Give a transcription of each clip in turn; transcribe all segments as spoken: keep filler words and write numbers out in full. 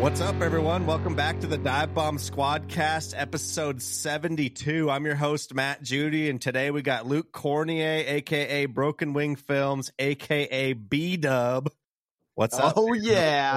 What's up, everyone? Welcome back to the Dive Bomb Squadcast, episode seventy-two. I'm your host, Matt Judy, and today we got Luke Cornier, a k a. Broken Wing Films, a k a. B-Dub. What's up? Oh, yeah.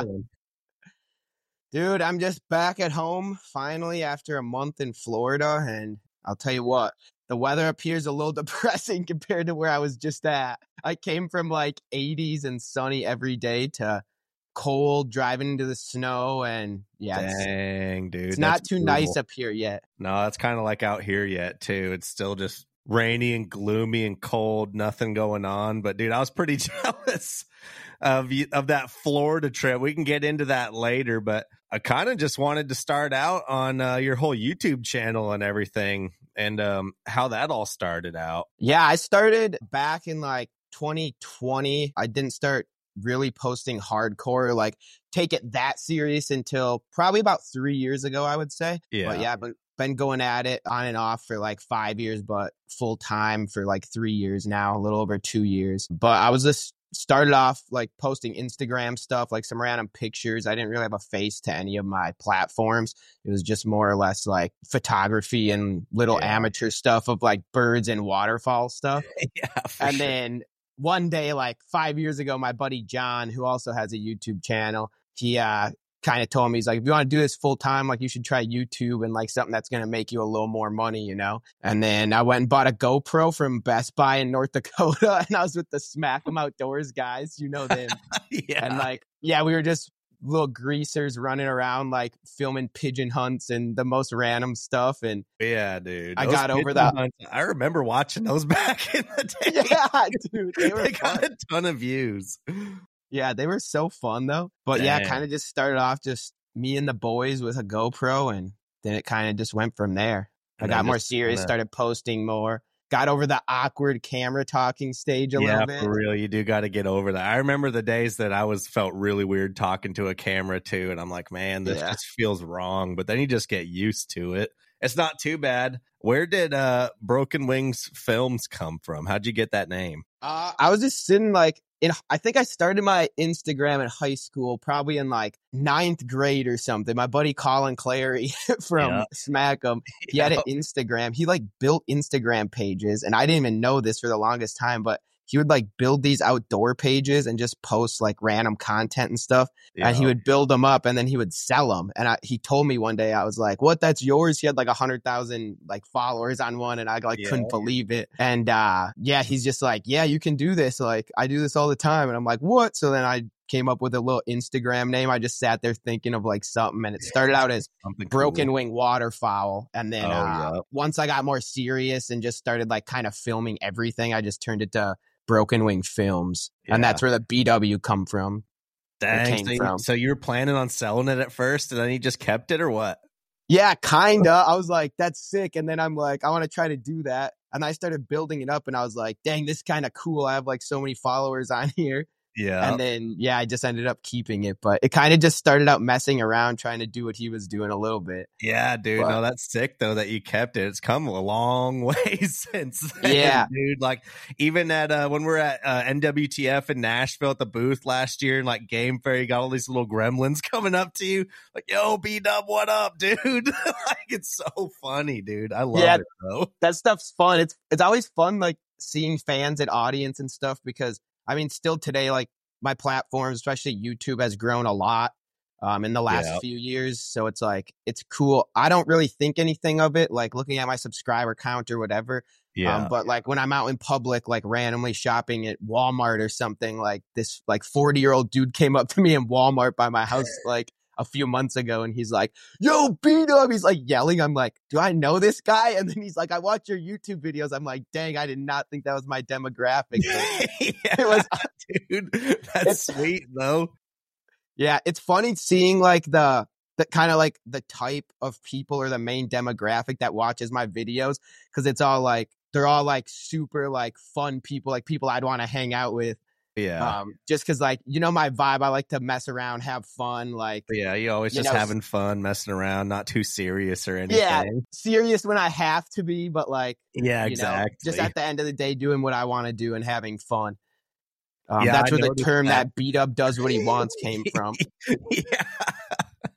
Dude, I'm just back at home, finally, after a month in Florida, and I'll tell you what, the weather up here is a little depressing compared to where I was just at. I came from, like, eighties and sunny every day to cold, driving into the snow, and yeah, Dang, it's, dude. it's not that's too brutal. nice up here yet. No, it's kind of like out here yet, too. It's still just rainy and gloomy and cold, nothing going on. But, dude, I was pretty jealous of you, of that Florida trip. We can get into that later, but I kind of just wanted to start out on uh, your whole YouTube channel and everything, and um, how that all started out. Yeah, I started back in, like, twenty twenty. I didn't start really posting hardcore, like take it that serious until probably about three years ago, I would say. Yeah. But yeah, but been going at it on and off for like five years, but full time for like three years now, a little over two years. But I was just started off like posting Instagram stuff, like some random pictures. I didn't really have a face to any of my platforms. It was just more or less like photography and little Yeah. amateur stuff of like birds and waterfall stuff. Yeah, for And sure. then one day, like five years ago, my buddy John, who also has a YouTube channel, he uh, kind of told me, he's like, if you want to do this full time, like you should try YouTube and like something that's going to make you a little more money, you know? And then I went and bought a GoPro from Best Buy in North Dakota, and I was with the Smack 'em Outdoors guys, you know them. Yeah. And like, yeah, we were just little greasers running around, like filming pigeon hunts and the most random stuff. And Yeah, dude. I Those got over pigeon that. hunts, I remember watching those back in the day. Yeah, dude, they were They fun. got a ton of views. Yeah, they were so fun though. But yeah, Dang. kind of just started off just me and the boys with a GoPro, and then it kind of just went from there. I And got then more just serious, kinda- started posting more, got over the awkward camera talking stage a Yeah, little bit. for real. You do got to get over that. I remember the days that I was felt really weird talking to a camera too. And I'm like, man, this Yeah. just feels wrong. But then you just get used to it. It's not too bad. Where did uh, Broken Wings Films come from? How'd you get that name? Uh, I was just sitting like in, I think I started my Instagram in high school, probably in like ninth grade or something. My buddy Colin Clary from Yeah. Smack 'em, he had an Instagram. He like built Instagram pages, and I didn't even know this for the longest time, but he would like build these outdoor pages and just post like random content and stuff. Yeah. And he would build them up and then he would sell them. And I, he told me one day, I was like, what, that's yours? He had like a hundred thousand like followers on one, and I like Yeah. couldn't believe it. And uh, yeah, he's just like, yeah, you can do this. Like I do this all the time. And I'm like, what? So then I came up with a little Instagram name. I just sat there thinking of like something, and it started out as Something Broken cool. Wing Waterfowl. And then Oh, uh, yeah. once I got more serious and just started like kind of filming everything, I just turned it to Broken Wing Films. And Yeah. that's where the B W come from. Dang. came So you, from. so you were planning on selling it at first, and then you just kept it, or what? Yeah, kinda. I was like, that's sick. And then I'm like, I want to try to do that. And I started building it up, and I was like, dang, this is kind of cool. I have like so many followers on here. Yeah. And then, yeah, I just ended up keeping it. But it kind of just started out messing around, trying to do what he was doing a little bit. Yeah, dude. But- no, that's sick though that you kept it. It's come a long way since then, Yeah. dude. Like even at uh, when we're at uh, N W T F in Nashville at the booth last year, and like Game Fair, you got all these little gremlins coming up to you, like, "Yo, B Dub, what up, dude?" Like it's so funny, dude. I love Yeah. it though. That stuff's fun. It's it's always fun, like seeing fans and audience and stuff, because I mean, still today, like my platforms, especially YouTube, has grown a lot um, in the last Yeah. few years. So it's like, it's cool. I don't really think anything of it, like looking at my subscriber count or whatever. Yeah, Um, but like when I'm out in public, like randomly shopping at Walmart or something, like this like forty year old dude came up to me in Walmart by my house, like a few months ago, and he's like, yo, B-Dub, he's like yelling. I'm like, do I know this guy? And then he's like, I watch your YouTube videos. I'm like, dang, I did not think that was my demographic. But yeah, it was, dude. That's It's- sweet though. yeah, it's funny seeing like the, the kind of like the type of people or the main demographic that watches my videos. Cause it's all like, they're all like super like fun people, like people I'd want to hang out with. Yeah, Um, just cause like, you know, my vibe, I like to mess around, have fun, like, yeah. You always you just know, having fun, messing around, not too serious or anything. yeah, serious when I have to be, but like, Yeah, you know, exactly. just at the end of the day, doing what I want to do and having fun. Um, Yeah, that's I where the noticed term that. that beat up does what he wants came from. Yeah.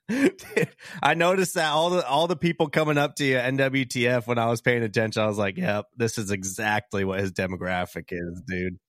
Dude, I noticed that all the all the people coming up to you at N W T F when I was paying attention, I was like, "Yep, this is exactly what his demographic is, dude."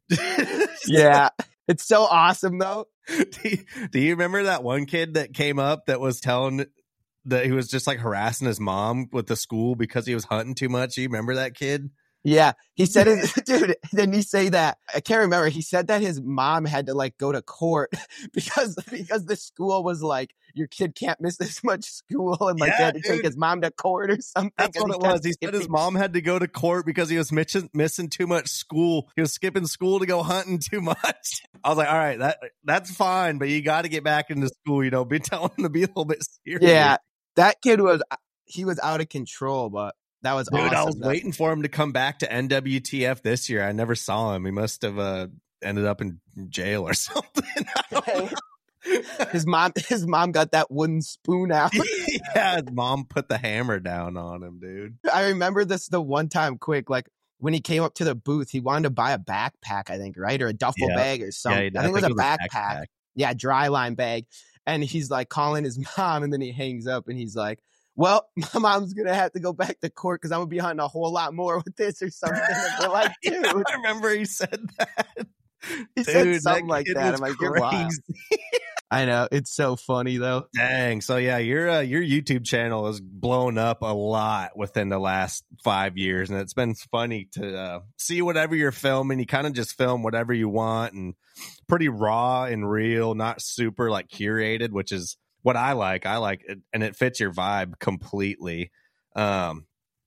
Yeah, it's so awesome though. Do you, do you remember that one kid that came up that was telling that he was just like harassing his mom with the school because he was hunting too much? You remember that kid? Yeah, he said it, dude. Didn't he say that? I can't remember. He said that his mom had to like go to court because because the school was like, your kid can't miss this much school, and like Yeah, they had to dude. take his mom to court or something. That's 'cause what it kept was. He said his skipping- mom had to go to court because he was missing, missing too much school. He was skipping school to go hunting too much. I was like, all right, that that's fine, but you got to get back into school. You know, be telling him to be a little bit serious. Yeah, that kid was he was out of control, but that was Dude, awesome. I was though. waiting for him to come back to N W T F this year. I never saw him. He must have uh, ended up in jail or something. I don't know. His mom, his mom got that wooden spoon out. Yeah, his mom put the hammer down on him, dude. I remember this the one time quick, like when he came up to the booth, he wanted to buy a backpack, I think, right? Or a duffel Yeah. bag or something. Yeah, I think it was a backpack. backpack. Yeah, dry line bag. And he's like calling his mom, and then he hangs up and he's like, well, my mom's going to have to go back to court because I'm going to be hunting a whole lot more with this or something. And we're like, dude. Yeah, I remember he said that. He Dude, said something that like kid that. was I'm like, you're wild. crazy. I know. It's so funny, though. Dang. So, yeah, your uh, your YouTube channel has blown up a lot within the last five years. And it's been funny to uh, see whatever you're filming. You kind of just film whatever you want and pretty raw and real, not super like curated, which is what I like. I like it, and it fits your vibe completely. Um,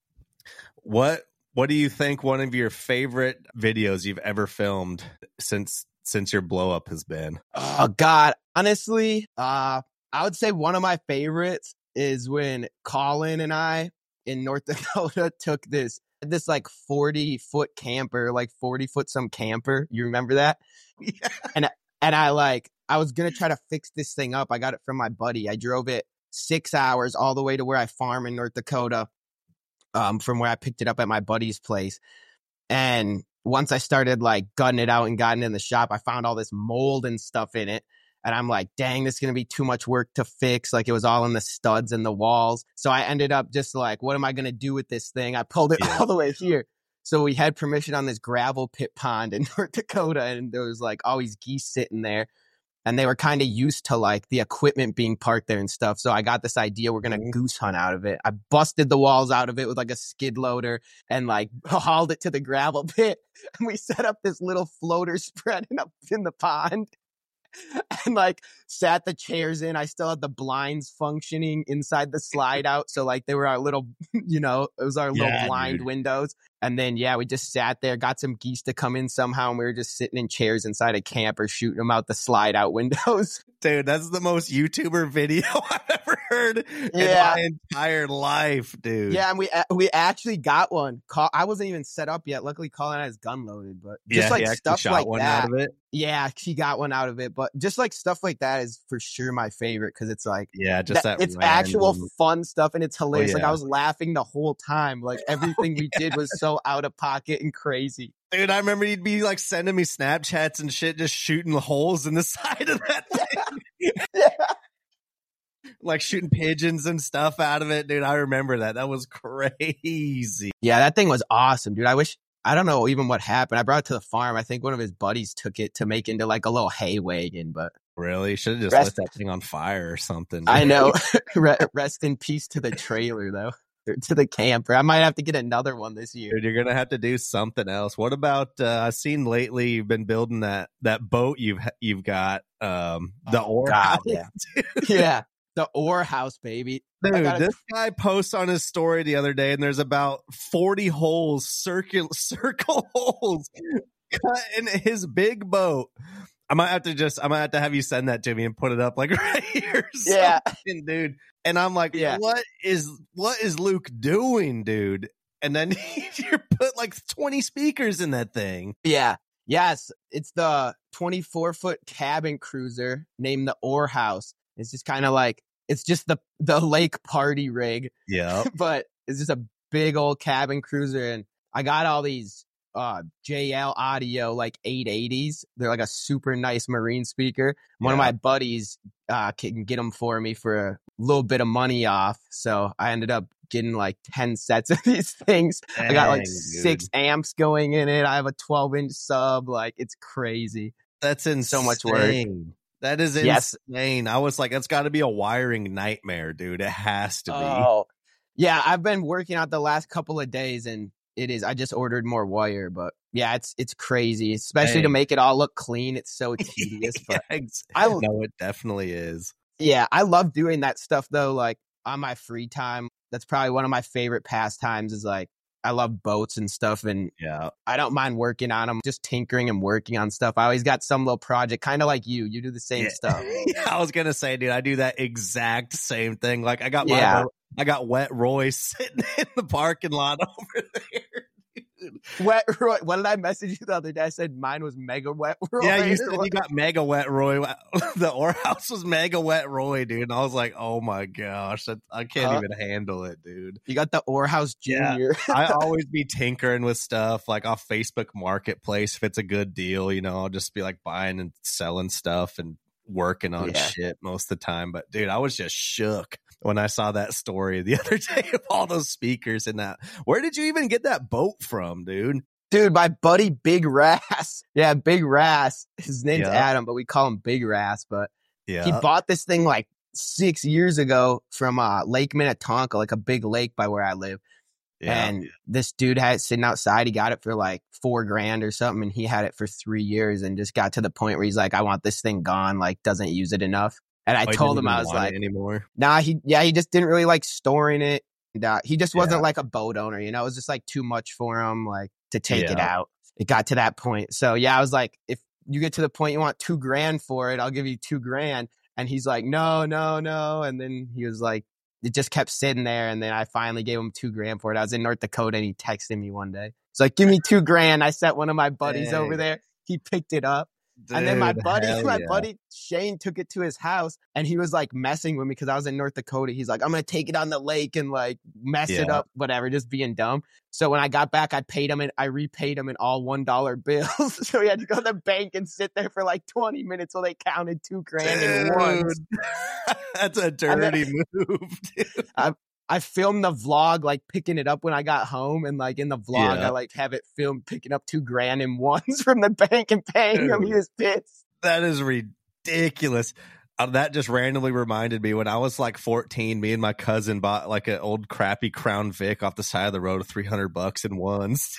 what what do you think one of your favorite videos you've ever filmed since since your blow up has been? Oh God, honestly, uh, I would say one of my favorites is when Colin and I in North Dakota took this this like forty foot camper, like forty foot some camper. You remember that? Yeah. And and I like I was gonna try to fix this thing up. I got it from my buddy. I drove it six hours all the way to where I farm in North Dakota, um, from where I picked it up at my buddy's place. And once I started like gutting it out and gotten in the shop, I found all this mold and stuff in it. And I'm like, dang, this is going to be too much work to fix. Like it was all in the studs and the walls. So I ended up just like, what am I going to do with this thing? I pulled it Yeah. all the way here. So we had permission on this gravel pit pond in North Dakota. And there was like always geese sitting there. And they were kind of used to like the equipment being parked there and stuff. So I got this idea, we're going to Mhm. goose hunt out of it. I busted the walls out of it with like a skid loader and like hauled it to the gravel pit. And we set up this little floater spread in, up in the pond and like sat the chairs in. I still had the blinds functioning inside the slide out. So like they were our little, you know, it was our little Yeah, blind dude. windows. And then, yeah, we just sat there, got some geese to come in somehow. And we were just sitting in chairs inside a camper, shooting them out the slide out windows. Dude, that's the most YouTuber video I've ever heard Yeah. in my entire life, dude. Yeah. And we, a- we actually got one. Call, I wasn't even set up yet. Luckily, Colin had his gun loaded, but just Yeah, like he actually stuff shot like one that. out of it. Yeah, she got one out of it. But just like stuff like that is for sure my favorite because it's like, Yeah, just that. it's actual random- fun stuff and it's hilarious. Like yeah. I was laughing the whole time. Like everything we did was so out of pocket and crazy. Dude, I remember he'd be like sending me Snapchats and shit, just shooting holes in the side of that thing. Yeah. Like shooting pigeons and stuff out of it, dude. I remember that. That was crazy. Yeah, that thing was awesome, dude. I wish I don't know even what happened. I brought it to the farm. I think one of his buddies took it to make into like a little hay wagon, but Really? Should have just Rest- lit that thing on fire or something. I dude. know. Re- Rest in peace to the trailer though. Or to the camper. I might have to get another one this year. Dude, you're gonna have to do something else. What about? Uh, I've seen lately you've been building that that boat you've you've got, um, the Oh, oar God, house. yeah. Yeah. The Ore House, baby. I Dude, gotta- this guy posts on his story the other day, and there's about forty holes, circle circle holes, cut in his big boat. I might have to just, I might have to have you send that to me and put it up like right here, or Yeah. something, dude. And I'm like, Yeah. what is what is Luke doing, dude? And then you put like twenty speakers in that thing. Yeah. Yes. It's the twenty-four foot cabin cruiser named the Ore House. It's just kind of like, it's just the, the lake party rig, Yeah, but it's just a big old cabin cruiser. And I got all these uh, J L Audio like eight eighties. They're like a super nice marine speaker. One Yeah. of my buddies uh, can get them for me for a little bit of money off. So I ended up getting like ten sets of these things. Dang, I got like dude. six amps going in it. I have a twelve inch sub. Like, it's crazy. That's insane. So much work. That is Yes. insane. I was like, that's got to be a wiring nightmare, dude. It has to be. Oh, yeah. I've been working out the last couple of days, and it is. I just ordered more wire, but yeah, it's it's crazy, especially Dang. to make it all look clean. It's so tedious. But Yeah, ex- I no, it definitely is. yeah, I love doing that stuff though. Like on my free time, that's probably one of my favorite pastimes. Is like I love boats and stuff, and Yeah. I don't mind working on them, just tinkering and working on stuff. I always got some little project, kind of like you. You do the same Yeah. stuff. Yeah, I was gonna say, dude, I do that exact same thing. Like I got my Yeah. boat- I got Wet Roy sitting in the parking lot over there. Dude. Wet Roy. What did I message you the other day? I said mine was mega wet Roy. Yeah, you or said what? you got Mega Wet Roy. The Or House was Mega Wet Roy, dude. And I was like, oh my gosh, that, I can't Huh? even handle it, dude. You got the Orhouse Yeah. Junior. I always be tinkering with stuff like off Facebook Marketplace. If it's a good deal, you know, I'll just be like buying and selling stuff and working on Yeah. shit most of the time. But dude, I was just shook when I saw that story the other day of all those speakers and that. Where did you even get that boat from, dude? Dude, my buddy Big Rass. Yeah, Big Rass. His name's Yeah. Adam, but we call him Big Rass. But Yeah. he bought this thing like six years ago from uh, Lake Minnetonka, like a big lake by where I live. yeah. And this dude had it sitting outside. He got it for like four grand or something. And he had it for three years and just got to the point where he's like, I want this thing gone. Like, doesn't use it enough. And I Oh, he told didn't him, I even was want it like, anymore. nah, he, yeah, he just didn't really like storing it. And, uh, he just wasn't Yeah. like a boat owner, you know, it was just like too much for him, like to take it Yeah. out. It got to that point. So yeah, I was like, if you get to the point you want two grand for it, I'll give you two grand. And he's like, no, no, no. And then he was like, it just kept sitting there. And then I finally gave him two grand for it. I was in North Dakota and he texted me one day. It's like, give me two grand. I sent one of my buddies Dang. over there. He picked it up. And then my Dude, buddy, hell my yeah. buddy Shane took it to his house and he was like messing with me because I was in North Dakota. He's like, I'm going to take it on the lake and like mess it Yeah. up, whatever, just being dumb. So when I got back, I paid him and I repaid him in all one dollar bills. So he had to go to the bank and sit there for like twenty minutes while they counted two grand in ones. Dude. That's a And then- dirty move, dude. I filmed the vlog like picking it up when I got home, and like in the vlog, Yeah. I like have it filmed picking up two grand in ones from the bank and paying him. He was pissed. That is ridiculous. Uh, that just randomly reminded me when I was like fourteen, me and my cousin bought like an old crappy Crown Vic off the side of the road, three hundred bucks in ones.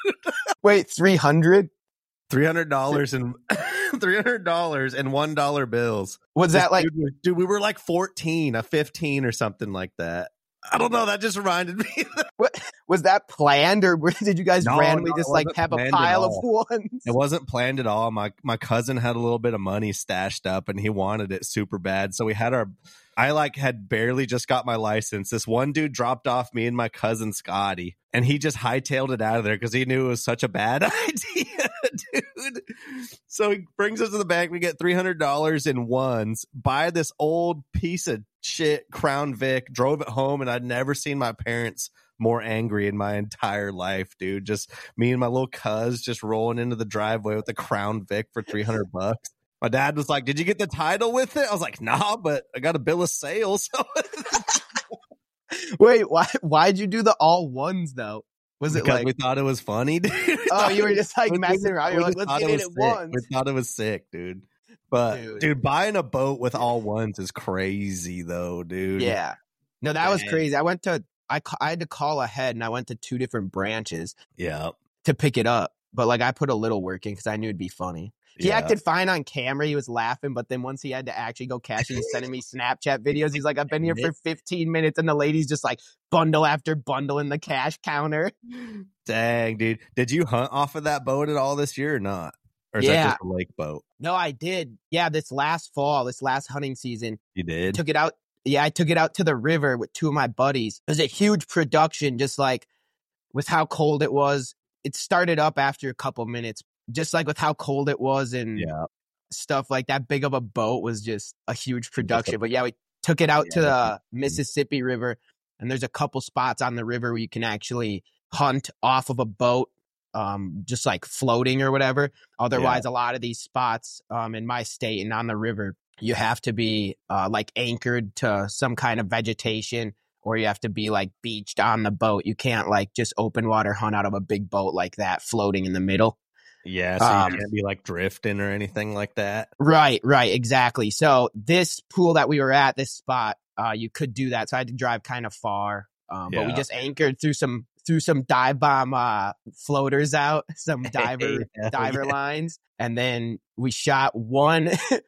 Wait, three hundred? three hundred dollars and three hundred dollars and one dollar bills. Was that like? dude, we- dude, we were like fourteen, a fifteen or something like that. I don't know. That just reminded me. Was that planned, or did you guys No, randomly no, it just like wasn't have a planned at pile of all. ones? It wasn't planned at all. My my cousin had a little bit of money stashed up and he wanted it super bad. So we had our I like had barely just got my license. This one dude dropped off me and my cousin Scotty, and he just hightailed it out of there because he knew it was such a bad idea, dude. So he brings us to the bank. We get three hundred dollars in ones, buy this old piece of shit Crown Vic, drove it home, and I'd never seen my parents more angry in my entire life, dude. Just me and my little cuz just rolling into the driveway with the Crown Vic for three hundred bucks. My dad was like, did you get the title with it? I was like, nah, but I got a bill of sale. So Wait, why? Why'd you do the all ones though? Was it because like? we thought it was funny, dude. We Oh, thought you were it- just like we- messing we- around. we You're like, just let's thought get it it was at sick. once. We thought it was sick, dude. But Dude. dude. buying a boat with all ones is crazy though, dude. Yeah. No, that was Dang. crazy. I went to. I ca- I had to call ahead, and I went to two different branches Yeah. to pick it up. But like, I put a little work in because I knew it'd be funny. He yeah. acted fine on camera. He was laughing, but then once he had to actually go cash it, he's sending me Snapchat videos. He's like, I've been here for fifteen minutes, and the lady's just like bundle after bundle in the cash counter. Dang, dude. Did you hunt off of that boat at all this year or not? Or is Yeah. that just a lake boat? No, I did. Yeah, this last fall, this last hunting season, You did? took it out. Yeah, I took it out to the river with two of my buddies. It was a huge production, just like with how cold it was. It started up after a couple minutes, just like with how cold it was and Yeah. stuff like that. Big of a boat was just a huge production. But yeah, we took it out Yeah, to the that's- Mississippi River, and there's a couple spots on the river where you can actually hunt off of a boat. um, just like floating or whatever. Otherwise, yeah. a lot of these spots um, in my state and on the river, you have to be uh, like anchored to some kind of vegetation, or you have to be like beached on the boat. You can't like just open water hunt out of a big boat like that floating in the middle. Yeah, so um, you can't be like drifting or anything like that. Right, right, exactly. So this pool that we were at, this spot, uh, you could do that. So I had to drive kind of far, um, yeah. but we just anchored through some through some dive bomb uh, floaters out, some diver yeah, diver yeah. lines, and then we shot one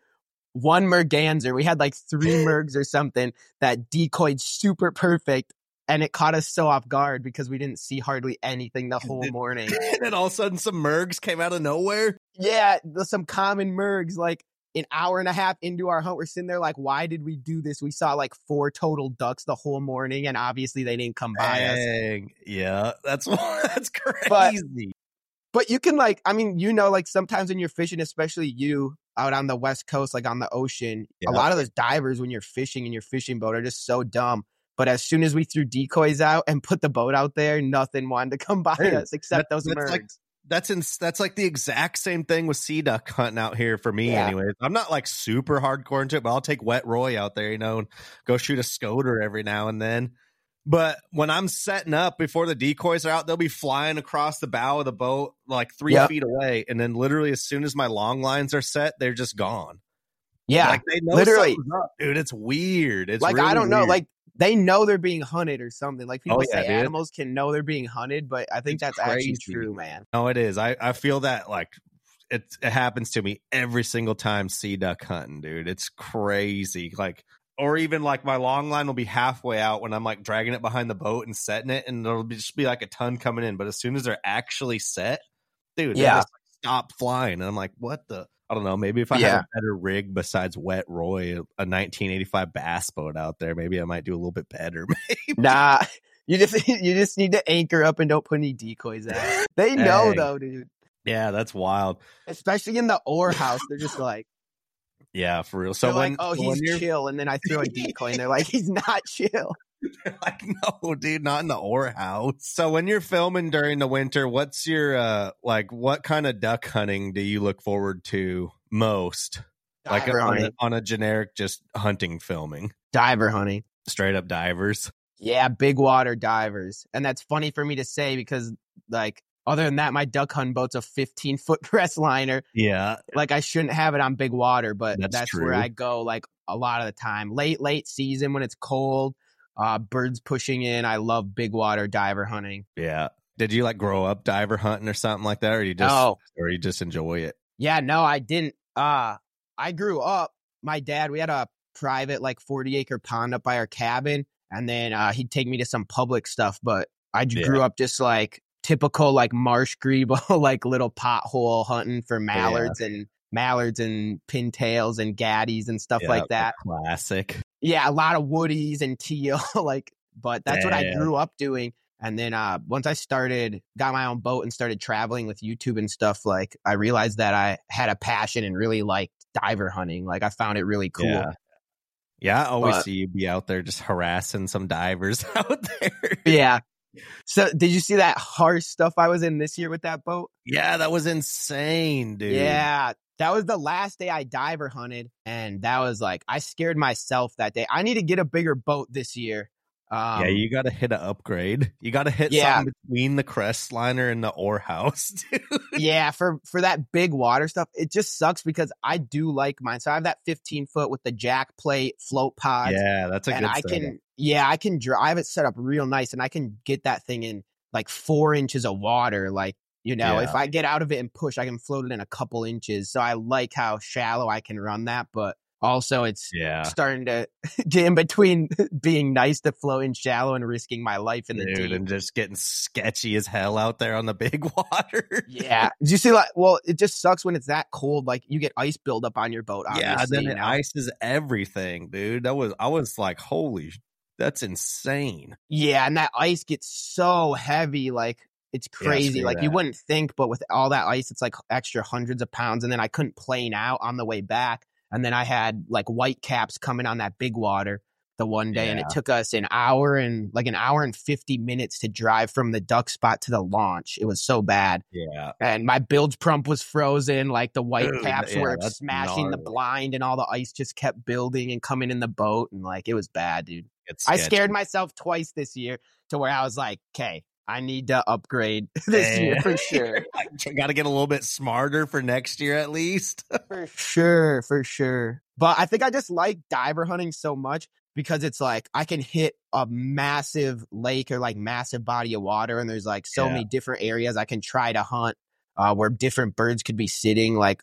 one merganser. We had like three mergs or something that decoyed super perfect. And it caught us so off guard because we didn't see hardly anything the whole morning. And then all of a sudden some mergs came out of nowhere? Yeah, some common mergs. Like an hour and a half into our hunt, we're sitting there like, why did we do this? We saw like four total ducks the whole morning, and obviously they didn't come by Dang. us. Yeah, that's, that's crazy. But, but you can like, I mean, you know, like sometimes when you're fishing, especially you out on the West Coast, like on the ocean, yeah. a lot of those divers when you're fishing in your fishing boat are just so dumb. But as soon as we threw decoys out and put the boat out there, nothing wanted to come by Dude, us except that, those mergs. Like, that's in, that's like the exact same thing with sea duck hunting out here for me yeah. anyways. I'm not like super hardcore into it, but I'll take Wet Roy out there, you know, and go shoot a scoter every now and then. But when I'm setting up before the decoys are out, they'll be flying across the bow of the boat like three yep. feet away. And then literally as soon as my long lines are set, they're just gone. Yeah, like they know literally. Up, dude, it's weird. It's like, really I don't know, weird. like, they know they're being hunted or something. Like people oh, yeah, say dude. animals can know they're being hunted, but I think it's that's crazy. actually true, man. No, it is. I, I feel that like it, it happens to me every single time sea duck hunting, dude. It's crazy. Like, or even like my long line will be halfway out when I'm like dragging it behind the boat and setting it, and there'll be, just be like a ton coming in. But as soon as they're actually set, dude, yeah, just, like, stop flying. And I'm like, what the? I don't know. Maybe if I yeah. had a better rig besides Wet Roy, a nineteen eighty-five bass boat out there, maybe I might do a little bit better. Maybe. Nah, you just you just need to anchor up and don't put any decoys out. They know hey. though, dude. Yeah, that's wild. Especially in the oar house, they're just like, yeah, for real. So they're when like, oh, he's when chill, and then I throw a decoy, and they're like, he's not chill. They're like, no, dude, not in the oar house. So when you're filming during the winter, what's your uh like what kind of duck hunting do you look forward to most? Diver like hunting. On, a, on a generic just hunting filming. Diver hunting. Straight up divers. Yeah, big water divers. And that's funny for me to say because like other than that, my duck hunting boat's a fifteen foot press liner. Yeah. Like I shouldn't have it on big water, but that's, that's true. where I go like a lot of the time. Late, late season when it's cold. Uh, birds pushing in. I love big water diver hunting. Yeah. Did you like grow up diver hunting or something like that, or you just no. or you just enjoy it? Yeah, no, I didn't. Uh, I grew up. My dad, we had a private like forty acre pond up by our cabin, and then uh, he'd take me to some public stuff. But I yeah. grew up just like typical like marsh grebe, like little pothole hunting for mallards yeah. and mallards and pintails and gaddies and stuff yeah, like that. Classic. Yeah, a lot of woodies and teal, like, but that's yeah. what I grew up doing. And then uh, once I started, got my own boat and started traveling with YouTube and stuff, like I realized that I had a passion and really liked diver hunting. Like I found it really cool. Yeah, yeah I always but, see you be out there just harassing some divers out there. Yeah. So did you see that harsh stuff I was in this year with that boat? Yeah, that was insane, dude. Yeah. That was the last day I diver hunted, and that was like, I scared myself that day. I need to get a bigger boat this year. Um, yeah, you got to hit an upgrade. You got to hit yeah. something between the crest liner and the oar house, dude. Yeah, for, for that big water stuff, it just sucks because I do like mine. So I have that fifteen foot with the jack plate float pods. Yeah, that's a and good I setup. can, yeah, I can drive it set up real nice, and I can get that thing in like four inches of water, like, you know, yeah. if I get out of it and push, I can float it in a couple inches. So I like how shallow I can run that, but also it's yeah. starting to get in between being nice to float in shallow and risking my life in the Dude, deep. And just getting sketchy as hell out there on the big water. Yeah. Did you see, like, well, it just sucks when it's that cold. Like you get ice buildup on your boat. Yeah, then you it know? ices everything, dude. That was, I was like, holy, that's insane. Yeah, and that ice gets so heavy, like, it's crazy. Yeah, like that. You wouldn't think, but with all that ice, it's like extra hundreds of pounds. And then I couldn't plane out on the way back. And then I had like white caps coming on that big water. the one day, Yeah. and it took us an hour and like an hour and fifty minutes to drive from the duck spot to the launch. It was so bad. Yeah. And my bilge pump was frozen. Like the white Dude, caps yeah, were that's smashing the gnarly. blind, and all the ice just kept building and coming in the boat. And like, it was bad, dude. It's I sketchy. scared myself twice this year to where I was like, okay, I need to upgrade this year Eh. for sure. Got to get a little bit smarter for next year at least. For sure, for sure. But I think I just like diver hunting so much because it's like I can hit a massive lake or like massive body of water, and there's like so Yeah. many different areas I can try to hunt uh, where different birds could be sitting. Like,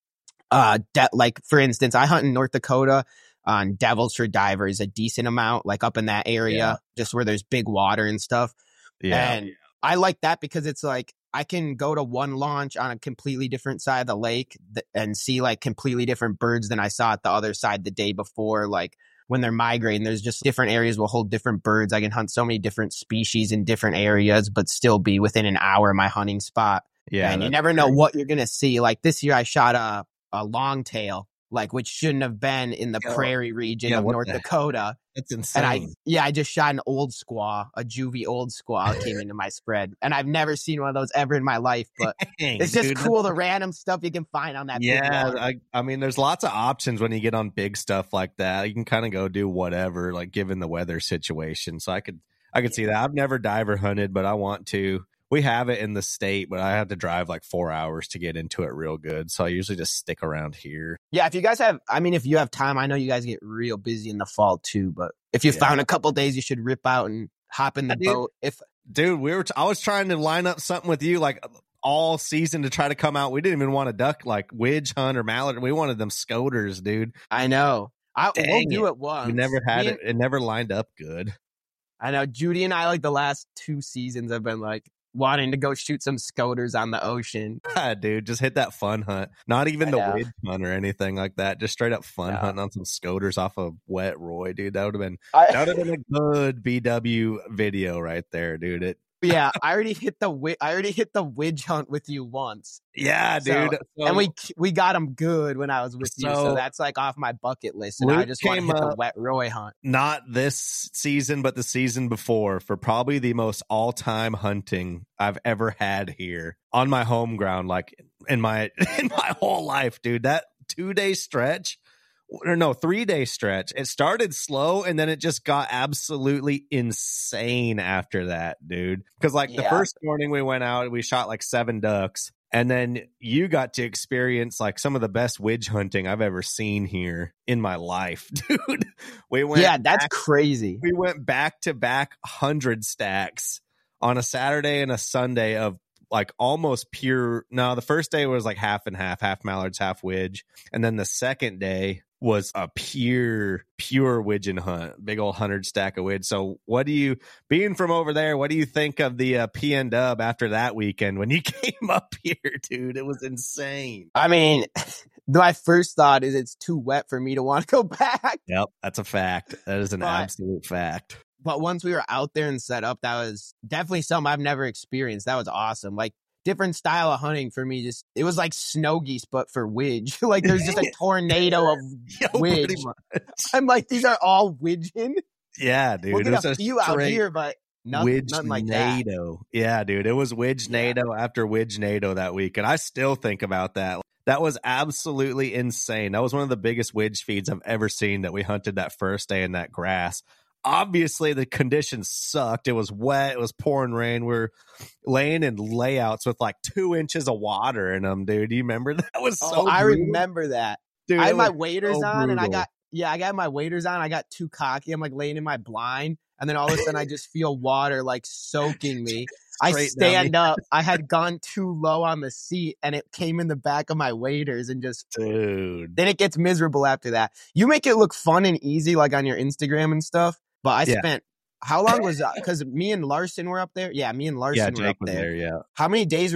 uh, de- like for instance, I hunt in North Dakota on Devils for Divers a decent amount, like up in that area, Yeah. just where there's big water and stuff. Yeah. And I like that because it's like I can go to one launch on a completely different side of the lake th- and see like completely different birds than I saw at the other side the day before. Like when they're migrating, there's just different areas will hold different birds. I can hunt so many different species in different areas, but still be within an hour of my hunting spot. Yeah. And you that's never know great. what you're going to see. Like this year I shot a, a longtail, like which shouldn't have been in the Yeah. prairie region Yeah, of what North the- Dakota. That's insane. And I, yeah, I just shot an old squaw, a juvie old squaw came into my spread. And I've never seen one of those ever in my life, but Dang, it's just dude, cool, the random stuff you can find on that big Yeah, water. I, I mean, there's lots of options when you get on big stuff like that. You can kind of go do whatever, like given the weather situation. So I could, I could see that. I've never diver hunted, but I want to. We have it in the state, but I have to drive like four hours to get into it real good. So I usually just stick around here. Yeah, if you guys have, I mean, if you have time, I know you guys get real busy in the fall too, but if you Yeah. found a couple days, you should rip out and hop in the I did. boat. If Dude, we were. T- I was trying to line up something with you, like all season, to try to come out. We didn't even want to duck like wedge hunt or mallard. We wanted them scoters, dude. I know, I we'll Dang do it once. We never had Me it. It never lined up good. I know Judy and I, like the last two seasons, have been like wanting to go shoot some scoters on the ocean. Dude, just hit that fun hunt. Not even I the know. wedge hunt or anything like that. Just straight up fun No. hunting on some scoters off of Wet Roy, dude. That would have been I, that would have been a good B W video right there, dude. It yeah, I already hit the wi- I already hit the wedge hunt with you once, yeah, So- dude. So, and we we got them good when I was with you. So So- that's like off my bucket list, and I Luke just want to came hit the up- wet Roy hunt. not this season, but the season before, for probably the most all time hunting I've ever had here on my home ground, like in my in my whole life, dude. That two day stretch, or no, three day stretch. It started slow and then it just got absolutely insane after that, dude. Because like the Yeah. first morning we went out, we shot like seven ducks. And then you got to experience like some of the best wedge hunting I've ever seen here in my life, dude. We went Yeah, that's back- crazy. we went back to back hundred stacks on a Saturday and a Sunday of like almost pure. No, the first day was like half and half, half mallards, half wedge. And then the second day was a pure, pure widgeon hunt, big old hundred stack of wedge. So what do you, being from over there, what do you think of the uh, P N Dub after that weekend when you came up here, dude? It was insane. I mean, my first thought is it's too wet for me to want to go back. Yep, that's a fact. That is an But- absolute fact. But once we were out there and set up, that was definitely something I've never experienced. That was awesome. Like different style of hunting for me. Just it was like snow geese, but for widge. Like there's just a tornado of. Yo, Wedge. pretty much. I'm like, these are all widgeon. Yeah, dude. We'll it get was a few out straight here, but nothing, nothing like that. Widge-nado. Yeah, dude. It was Widge-nado after Widge-nado that week. And I still think about that. That was absolutely insane. That was one of the biggest widge feeds I've ever seen that we hunted that first day in that grass. Obviously, the conditions sucked. It was wet. It was pouring rain. We're laying in layouts with like two inches of water in them, dude. Do you remember that? Was so Oh, I brutal. remember that. Dude, I it had my was waders so on, and I brutal. got yeah, I got my waders on. I got too cocky. I'm like laying in my blind, and then all of a sudden, I just feel water like soaking me. I Straight down stand up. I had gone too low on the seat, and it came in the back of my waders, and just dude. then it gets miserable after that. You make it look fun and easy, like on your Instagram and stuff. But I Yeah. spent how long was because me and Larson were up there? Yeah, me and Larson Yeah, were Jake up was there. there. Yeah. How many days were they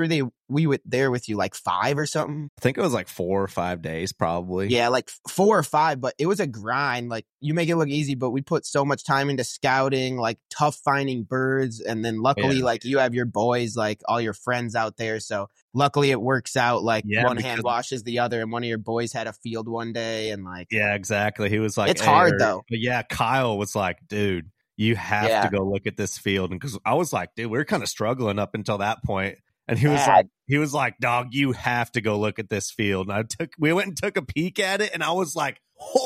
we were there with you? Like five or something? I think it was like four or five days, probably. Yeah, like four or five, but it was a grind. Like you make it look easy, but we put so much time into scouting, like tough finding birds. And then luckily, Yeah. like you have your boys, like all your friends out there. So luckily it works out. Like Yeah, one because- hand washes the other, and one of your boys had a field one day. And like, Yeah, exactly. He was like, it's hard, or- though. But yeah, Kyle was like, dude, you have Yeah. to go look at this field. And because I was like, dude, we were kind of struggling up until that point. And he was Bad. like, he was like, dog, you have to go look at this field. And I took, we went and took a peek at it, and I was like,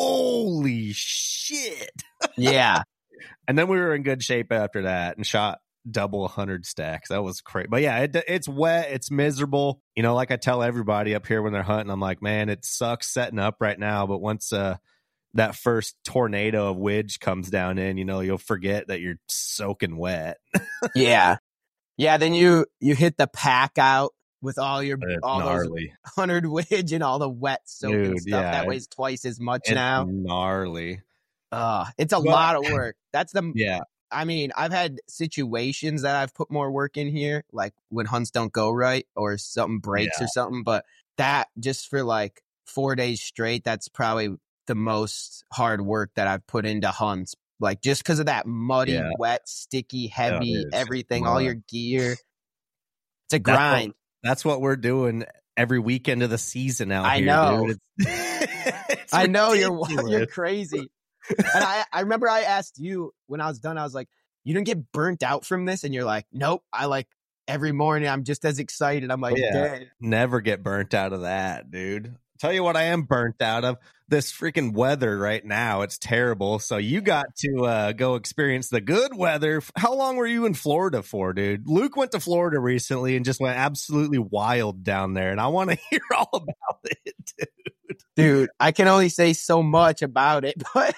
holy shit. yeah. And then we were in good shape after that and shot double one hundred stacks. That was crazy. But yeah, it, it's wet. It's miserable. You know, like I tell everybody up here when they're hunting, I'm like, man, it sucks setting up right now. But once uh, that first tornado of widge comes down in, you know, you'll forget that you're soaking wet. Yeah. Yeah. Then you, you hit the pack out with all your, It's all those gnarly. hundred widge and all the wet soaking Dude, stuff yeah, that it- weighs twice as much It's now. gnarly. Uh, it's a Well, lot of work. That's the, Yeah. I mean, I've had situations that I've put more work in here, like when hunts don't go right or something breaks Yeah. or something. But that just for like four days straight, that's probably the most hard work that I've put into hunts. Like just because of that muddy, Yeah. wet, sticky, heavy, is. everything, all Mud. your gear. It's a That's what- grind. That's what we're doing every weekend of the season out I here. know. Dude. It's, it's I know you're ridiculous. you're crazy. And I, I remember I asked you when I was done, I was like, you didn't get burnt out from this? And you're like, nope. I like every morning I'm just as excited. I'm like, Yeah. dang. Never get burnt out of that, dude. Tell you what I am burnt out of. This freaking weather right now. It's terrible. So you got to uh, go experience the good weather. How long were you in Florida for, dude? Luke went to Florida recently and just went absolutely wild down there. And I want to hear all about it, dude. Dude, I can only say so much about it, but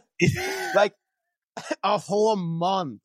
like a whole month.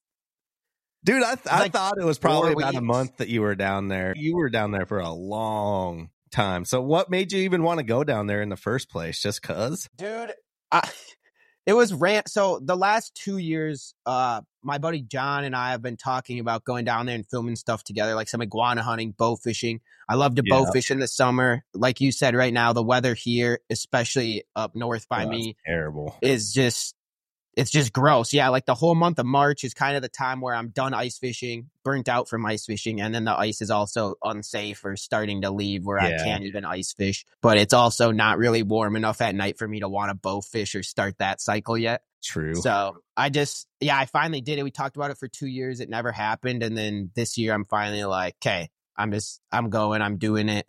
Dude, I, th- I like thought it was probably four about a weeks. month that you were down there. You were down there for a long time. So what made you even want to go down there in the first place? Just cuz? Dude, I, it was rant. So the last two years, uh, my buddy John and I have been talking about going down there and filming stuff together, like some iguana hunting, bow fishing. I love to bow Yeah. fish in the summer. Like you said, right now, the weather here, especially up north by Oh, me, that's terrible. is just, it's just gross. Yeah, like the whole month of March is kind of the time where I'm done ice fishing, burnt out from ice fishing, and then the ice is also unsafe or starting to leave where Yeah. I can't even ice fish. But it's also not really warm enough at night for me to want to bow fish or start that cycle yet. True. So I just, yeah, I finally did it. We talked about it for two years. It never happened. And then this year I'm finally like, okay, I'm just, I'm going, I'm doing it.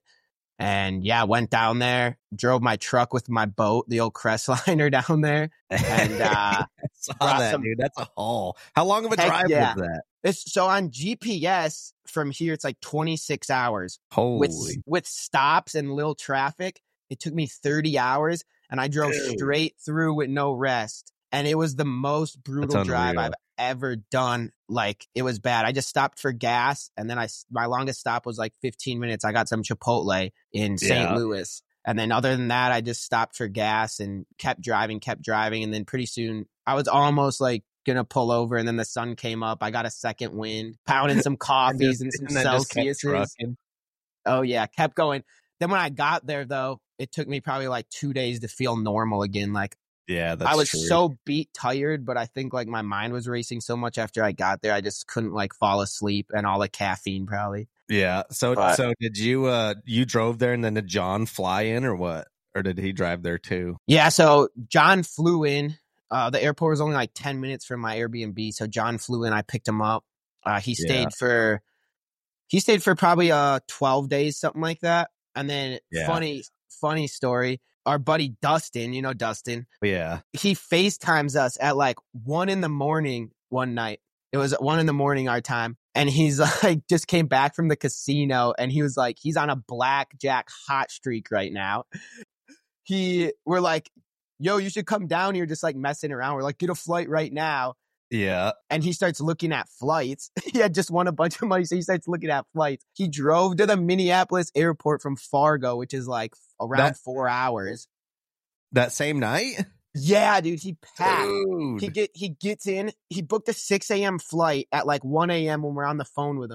And yeah, went down there, drove my truck with my boat, the old Crestliner down there. And uh, I saw brought that, some- dude. That's a haul. How long of a Heck drive yeah. was that? it's so on G P S from here, it's like twenty-six hours Holy. with, with stops and little traffic. It took me thirty hours and I drove Dude. straight through with no rest. And it was the most brutal drive unreal. I've ever done. Like it was bad. I just stopped for gas. And then I, s- my longest stop was like fifteen minutes. I got some Chipotle in Saint Yeah. Louis. And then other than that, I just stopped for gas and kept driving, kept driving. And then pretty soon I was almost like gonna pull over. And then the sun came up. I got a second wind, pounding some coffees and, some and then just kept Celsiuses. trucking. Oh yeah, kept going. Then when I got there though, it took me probably like two days to feel normal again. Like Yeah, that's I was true. so beat tired, but I think like my mind was racing so much after I got there, I just couldn't like fall asleep and all the caffeine probably. Yeah. So But- so did you uh you drove there and then did John fly in or what? Or did he drive there too? Yeah, so John flew in. Uh, the airport was only like ten minutes from my Airbnb, so John flew in. I picked him up. Uh, he Yeah. stayed for he stayed for probably uh twelve days, something like that. And then Yeah. funny funny story. Our buddy Dustin, you know Dustin, Yeah. he FaceTimes us at like one in the morning one night. It was at one in the morning our time. And he's like, just came back from the casino and he was like, he's on a blackjack hot streak right now. He, we're like, yo, you should come down here just like messing around. We're like, get a flight right now. Yeah. And he starts looking at flights. He had just won a bunch of money. So he starts looking at flights. He drove to the Minneapolis airport from Fargo, which is like around That- four hours. That same night? Yeah, dude, he packed. Dude. He get he gets in. He booked a six a.m. flight at like one a.m. when we're on the phone with him.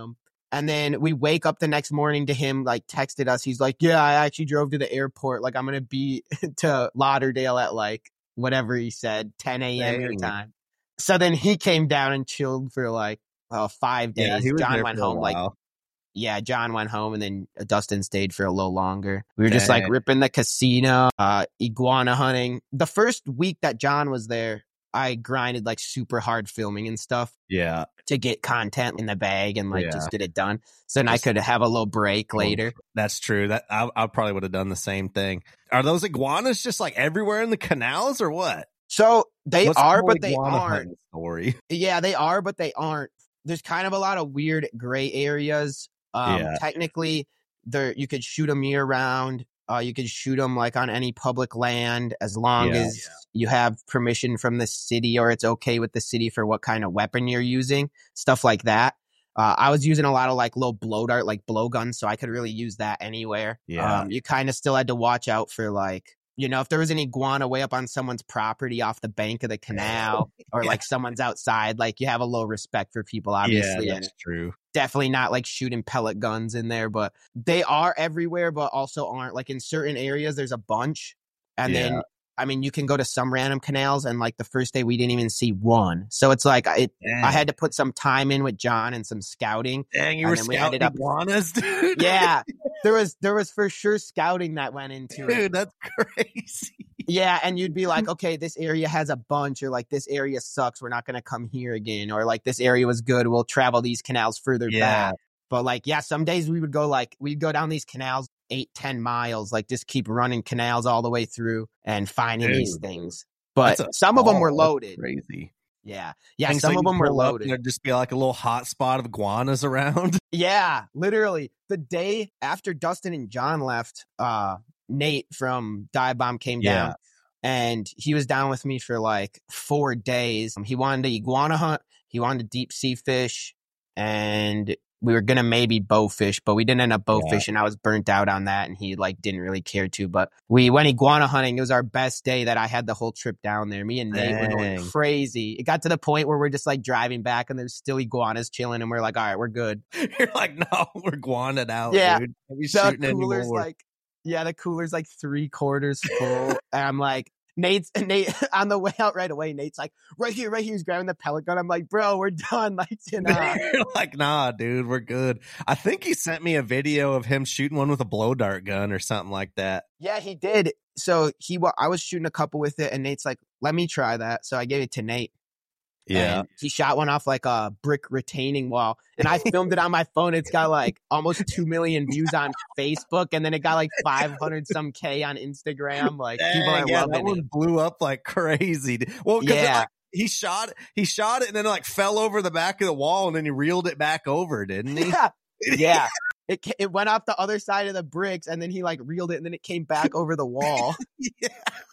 And then we wake up the next morning to him like texted us. He's like, yeah, I actually drove to the airport. Like I'm going to be to Lauderdale at like whatever he said, ten a.m. your time. So then he came down and chilled for like uh, five days. Yeah, he was John there went for a home like, while. yeah, John went home and then Dustin stayed for a little longer. We were just Dang. like ripping the casino, uh, iguana hunting. The first week that John was there, I grinded like super hard filming and stuff. Yeah. To get content in the bag and like Yeah. just get it done. So then Just- I could have a little break later. That's true. That I, I probably would have done the same thing. Are those iguanas just like everywhere in the canals or what? So they What's the are, whole but they iguana aren't. hunting story. Yeah, they are, but they aren't. There's kind of a lot of weird gray areas. Um, Yeah. Technically, there you could shoot them year round. Uh, you could shoot them like on any public land as long Yeah. as you have permission from the city or it's okay with the city for what kind of weapon you're using, stuff like that. Uh, I was using a lot of like little blow dart, like blowguns, so I could really use that anywhere. Yeah. Um, you kind of still had to watch out for like, you know, if there was an iguana way up on someone's property off the bank of the canal or Yeah. like someone's outside, like you have a little respect for people, obviously. Yeah, and that's true. definitely not like shooting pellet guns in there, but they are everywhere, but also aren't. Like in certain areas, there's a bunch. And Yeah. then, I mean, you can go to some random canals and like the first day we didn't even see one. So it's like, it, Dang. I had to put some time in with John and some scouting. Dang, you and were then we scouting ended up- iguanas, dude. Yeah, there was, there was for sure scouting that went into it. Dude, that's crazy. Yeah, and you'd be like, okay, this area has a bunch, or like this area sucks, we're not going to come here again, or like this area was good, we'll travel these canals further Yeah. back. But like, yeah, some days we would go like, we'd go down these canals eight, ten miles, like just keep running canals all the way through and finding these Dude. things. But That's a some of them were haul. That's loaded. Crazy. Yeah. Yeah, And so some of you them were pull up and loaded. There'd just be like a little hot spot of iguanas around. Yeah, literally. The day after Dustin and John left, uh, Nate from Dive Bomb came Yeah. down. And he was down with me for like four days. He wanted to iguana hunt. He wanted to deep sea fish. And we were going to maybe bow fish, but we didn't end up bow Yeah. fishing. I was burnt out on that and he like didn't really care to. But we went iguana hunting. It was our best day that I had the whole trip down there. Me and Nate were going Dang. crazy. It got to the point where we're just like driving back and there's still iguanas chilling. And we're like, all right, we're good. You're like, no, we're iguana'd out, Yeah. dude. Can't be The shooting cooler's anymore. like, yeah, the cooler's like three quarters full. And I'm like, Nate's Nate on the way out right away. Nate's like, right here, right here. He's grabbing the pellet gun. I'm like, bro, we're done. Like, you know. You're like, nah, dude, we're good. I think he sent me a video of him shooting one with a blow dart gun or something like that. Yeah, he did. So he, wa- I was shooting a couple with it, and Nate's like, let me try that. So I gave it to Nate. Yeah. And he shot one off like a brick retaining wall, and I filmed it on my phone. It's got like almost two million views on Facebook, and then it got like five hundred some K on Instagram. Like people are Dang, yeah, that loving one it. blew up like crazy. Well, because Yeah. like, he shot, he shot it, and then it like fell over the back of the wall, and then he reeled it back over, didn't he? Yeah. Yeah. It ca- it went off the other side of the bricks, and then he like reeled it, and then it came back over the wall. Yeah.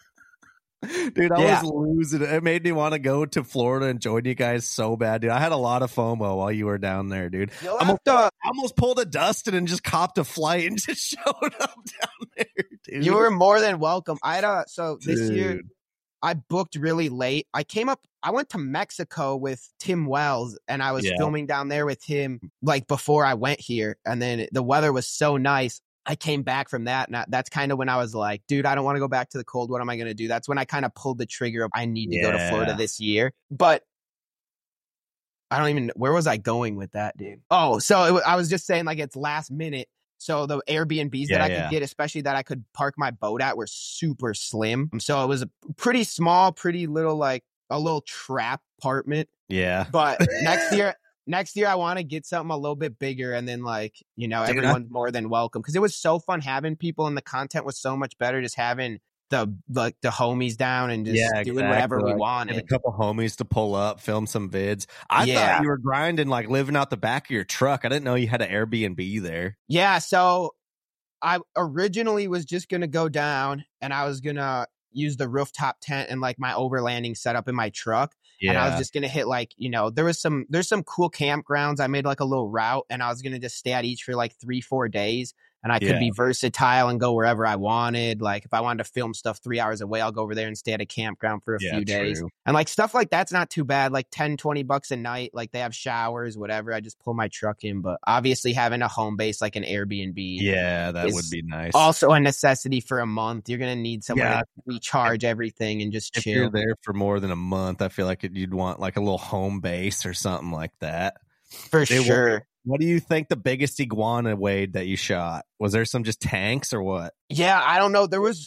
Dude, I Yeah. was losing it. It made me want to go to Florida and join you guys so bad, dude. I had a lot of FOMO while you were down there, dude. You'll I'm have to- I almost pulled a Dustin and just copped a flight and just showed up down there, dude. you were more than welcome. I had a so this year Dude. I booked really late. I came up, I went to Mexico with Tim Wells, and I was Yeah. filming down there with him like before I went here. And then the weather was so nice. I came back from that, and I, that's kind of when I was like, dude, I don't want to go back to the cold. What am I going to do? That's when I kind of pulled the trigger of I need to go to Florida Yeah. this year. But I don't even, where was I going with that, dude? Oh, so it, wa- I was just saying like it's last minute. So the Airbnbs Yeah, that I yeah. could get, especially that I could park my boat at, were super slim. So it was a pretty small, pretty little, like a little trap apartment. Yeah. But next year, next year I want to get something a little bit bigger, and then like, you know, Dude, I- everyone's more than welcome, because it was so fun having people, and the content was so much better just having the like the homies down and just Yeah, doing whatever exactly. we And a wanted. couple homies to pull up, film some vids. I Yeah. thought you were grinding, like living out the back of your truck. I didn't know you had an Airbnb there. Yeah, so I originally was just gonna go down, and I was gonna use the rooftop tent and like my overlanding setup in my truck. Yeah. And I was just going to hit like, you know, there was some, there's some cool campgrounds. I made like a little route and I was going to just stay at each for like three, four days. And I could Yeah. be versatile and go wherever I wanted. Like if I wanted to film stuff three hours away, I'll go over there and stay at a campground for a Yeah, few days. true. And like stuff like that's not too bad. Like ten, twenty bucks a night. Like they have showers, whatever. I just pull my truck in. But obviously having a home base like an Airbnb. Yeah, that is would be nice. Also a necessity for a month. You're going to need somewhere Yeah. to recharge everything and just If chill. you're there for more than a month, I feel like it, you'd want like a little home base or something like that. For They- sure. What do you think the biggest iguana weighed that you shot? Was there some just tanks or what? Yeah, I don't know. There was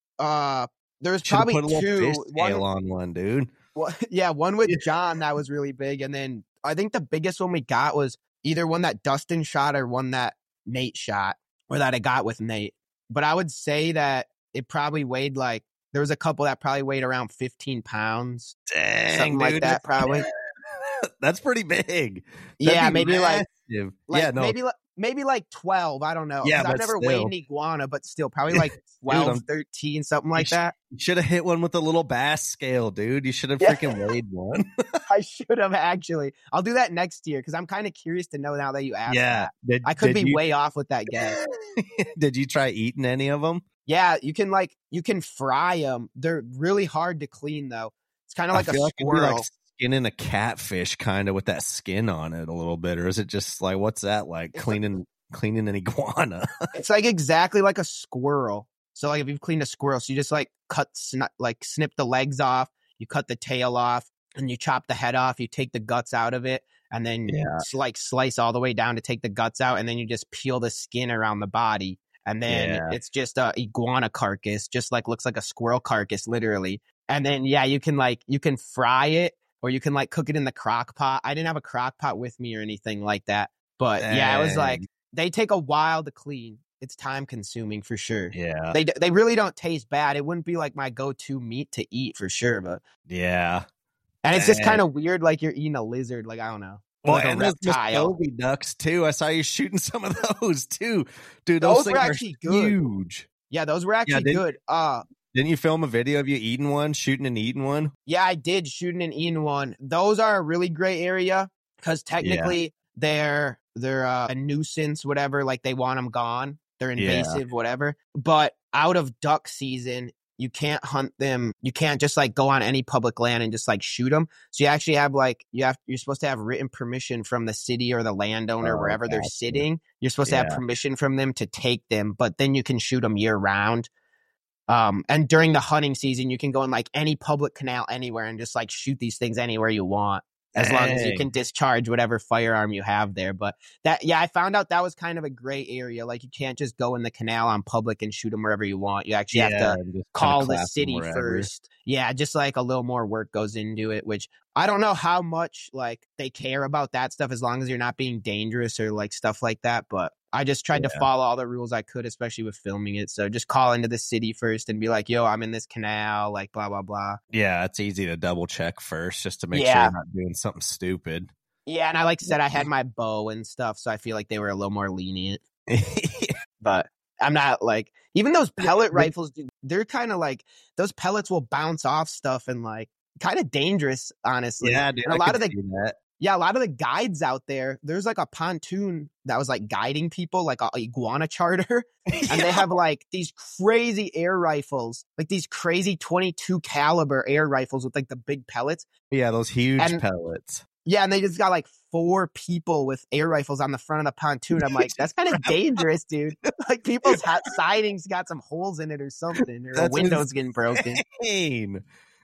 uh there was Should've probably put a little two. fish tail One, on one, dude. one- yeah, one with Yeah. John that was really big, and then I think the biggest one we got was either one that Dustin shot or one that Nate shot, or that I got with Nate. But I would say that it probably weighed like there was a couple that probably weighed around fifteen pounds, Dang, something like dude. that, probably. That's pretty big. That'd Yeah, be maybe like massive. Like yeah, no. maybe like maybe like twelve. I don't know. Yeah, 'Cause I've but never still. weighed an iguana, but still probably like twelve, I'm- thirteen, something like sh- that. You should have hit one with a little bass scale, dude. You should have Yeah. freaking weighed one. I should have actually. I'll do that next year because I'm kind of curious to know now that you asked yeah. that. Did, I could did be you, way off with that guess. Did you try eating any of them? Yeah, you can like you can fry them. They're really hard to clean though. It's kind of like I a feel like it'd be squirrel. like skinning a catfish kind of with that skin on it a little bit, or is it just like what's that like It's cleaning cleaning an iguana? It's like exactly like a squirrel. So like if you've cleaned a squirrel, so you just like cut sni- like snip the legs off, you cut the tail off, and you chop the head off. You take the guts out of it, and then Yeah. s- like slice all the way down to take the guts out, and then you just peel the skin around the body, and then Yeah. it's just a iguana carcass, just like looks like a squirrel carcass, literally. And then yeah, you can like you can fry it, or you can like cook it in the crock pot. I didn't have a crock pot with me or anything like that, but yeah, it was like Dang. they take a while to clean. It's time consuming for sure. Yeah. They they really don't taste bad. It wouldn't be like my go-to meat to eat for sure, but Yeah. and it's just Dang. kind of weird, like you're eating a lizard. Like I don't know, or Well, like a and those reptile. Muscovy ducks too. I saw you shooting some of those too, dude. Those Those, were things actually are good. huge. Yeah, those were actually didn't- good. Uh Didn't you film a video of you eating one, shooting and eating one? yeah, I did shooting and eating one. Those are a really great area because technically they're they're uh, a nuisance, whatever. Like they want them gone. They're Yeah. invasive, whatever. But out of duck season, you can't hunt them. You can't just like go on any public land and just like shoot them. So you actually have like you have you're supposed to have written permission from the city or the landowner Oh, wherever they're gotcha. sitting. You're supposed to have Yeah. permission from them to take them, but then you can shoot them year round. Um, and during the hunting season, you can go in like any public canal anywhere and just like shoot these things anywhere you want, as long as you Dang. can discharge whatever firearm you have there. But that, yeah, I found out that was kind of a gray area. Like you can't just go in the canal on public and shoot them wherever you want. You actually have to and just kinda call the clap 'em city wherever. first. Yeah, just like a little more work goes into it, which I don't know how much like they care about that stuff as long as you're not being dangerous or like stuff like that. But I just tried to Yeah. follow all the rules I could, especially with filming it. So just call into the city first and be like, yo, I'm in this canal, like blah, blah, blah. Yeah, it's easy to double check first just to make sure Yeah. you're not doing something stupid. Yeah, and I like said I had my bow and stuff, so I feel like they were a little more lenient. But I'm not like even those pellet they- rifles, dude, they're kind of like those pellets will bounce off stuff and like kind of dangerous, honestly. yeah, dude. And a I lot could of the see that. yeah, a lot of the guides out there, there's like a pontoon that was like guiding people, like a iguana charter, and they have like these crazy air rifles, like these crazy twenty-two caliber air rifles with like the big pellets. Yeah, those huge And- pellets. Yeah, and they just got like four people with air rifles on the front of the pontoon. I'm like, that's kind of dangerous, dude. Like people's hot sidings got some holes in it or something, or a That's window's getting broken. Insane.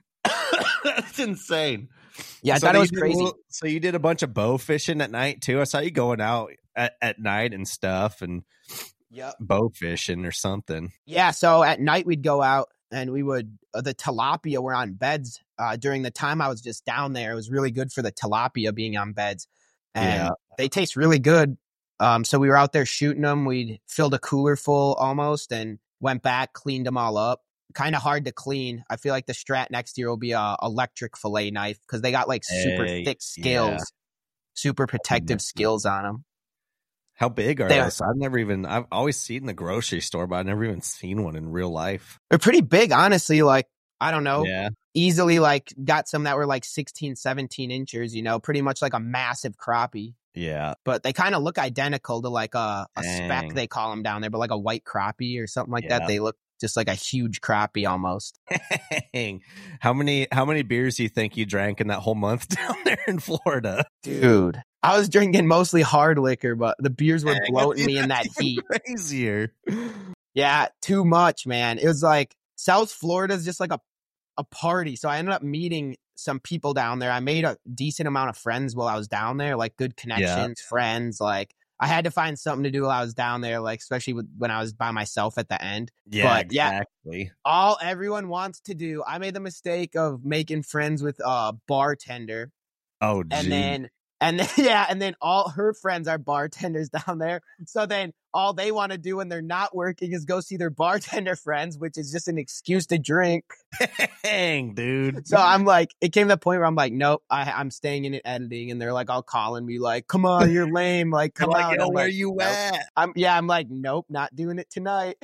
That's insane. Yeah, I So thought it you was did a crazy. little- so you did a bunch of bow fishing at night too. I saw you going out at, at night and stuff and Yep. bow fishing or something. Yeah, so at night we'd go out and we would uh, the tilapia were on beds uh, during the time I was just down there. It was really good for the tilapia being on beds, and Yeah. they taste really good. Um, so we were out there shooting them. We filled a cooler full almost and went back, cleaned them all up. Kind of hard to clean. I feel like the Strat next year will be a electric fillet knife because they got like super Hey, thick yeah. scales, super protective nice. skills on them. How big are They are- those? I've never even, I've always seen the grocery store, but I've never even seen one in real life. They're pretty big, honestly. Like I don't know, Yeah. easily like got some that were like sixteen, seventeen inches, you know, pretty much like a massive crappie. Yeah. But they kind of look identical to like a, a speck, Dang. they call them down there, but like a white crappie or something like Yeah. that. They look just like a huge crappie almost. Dang. How many how many beers do you think you drank in that whole month down there in Florida? Dude, I was drinking mostly hard liquor, but the beers were Dang, bloating that's me in that even heat. crazier. Yeah, too much, man. It was like South Florida's just like a, a party. So I ended up meeting some people down there. I made a decent amount of friends while I was down there, like good connections, Yeah. friends. Like I had to find something to do while I was down there, like especially with, when I was by myself at the end. Yeah, but exactly. Yeah, all everyone wants to do. I made the mistake of making friends with a bartender. Oh, geez. And then, and then, yeah, and then all her friends are bartenders down there. So then all they want to do when they're not working is go see their bartender friends, which is just an excuse to drink. Dang, dude. So I'm like, it came to the point where I'm like, nope, I, I'm staying in it editing. And they're like all calling me like, come on, you're lame. Like, come like, out. yo, I'm where like, you nope. at? I'm, yeah, I'm like, nope, not doing it tonight.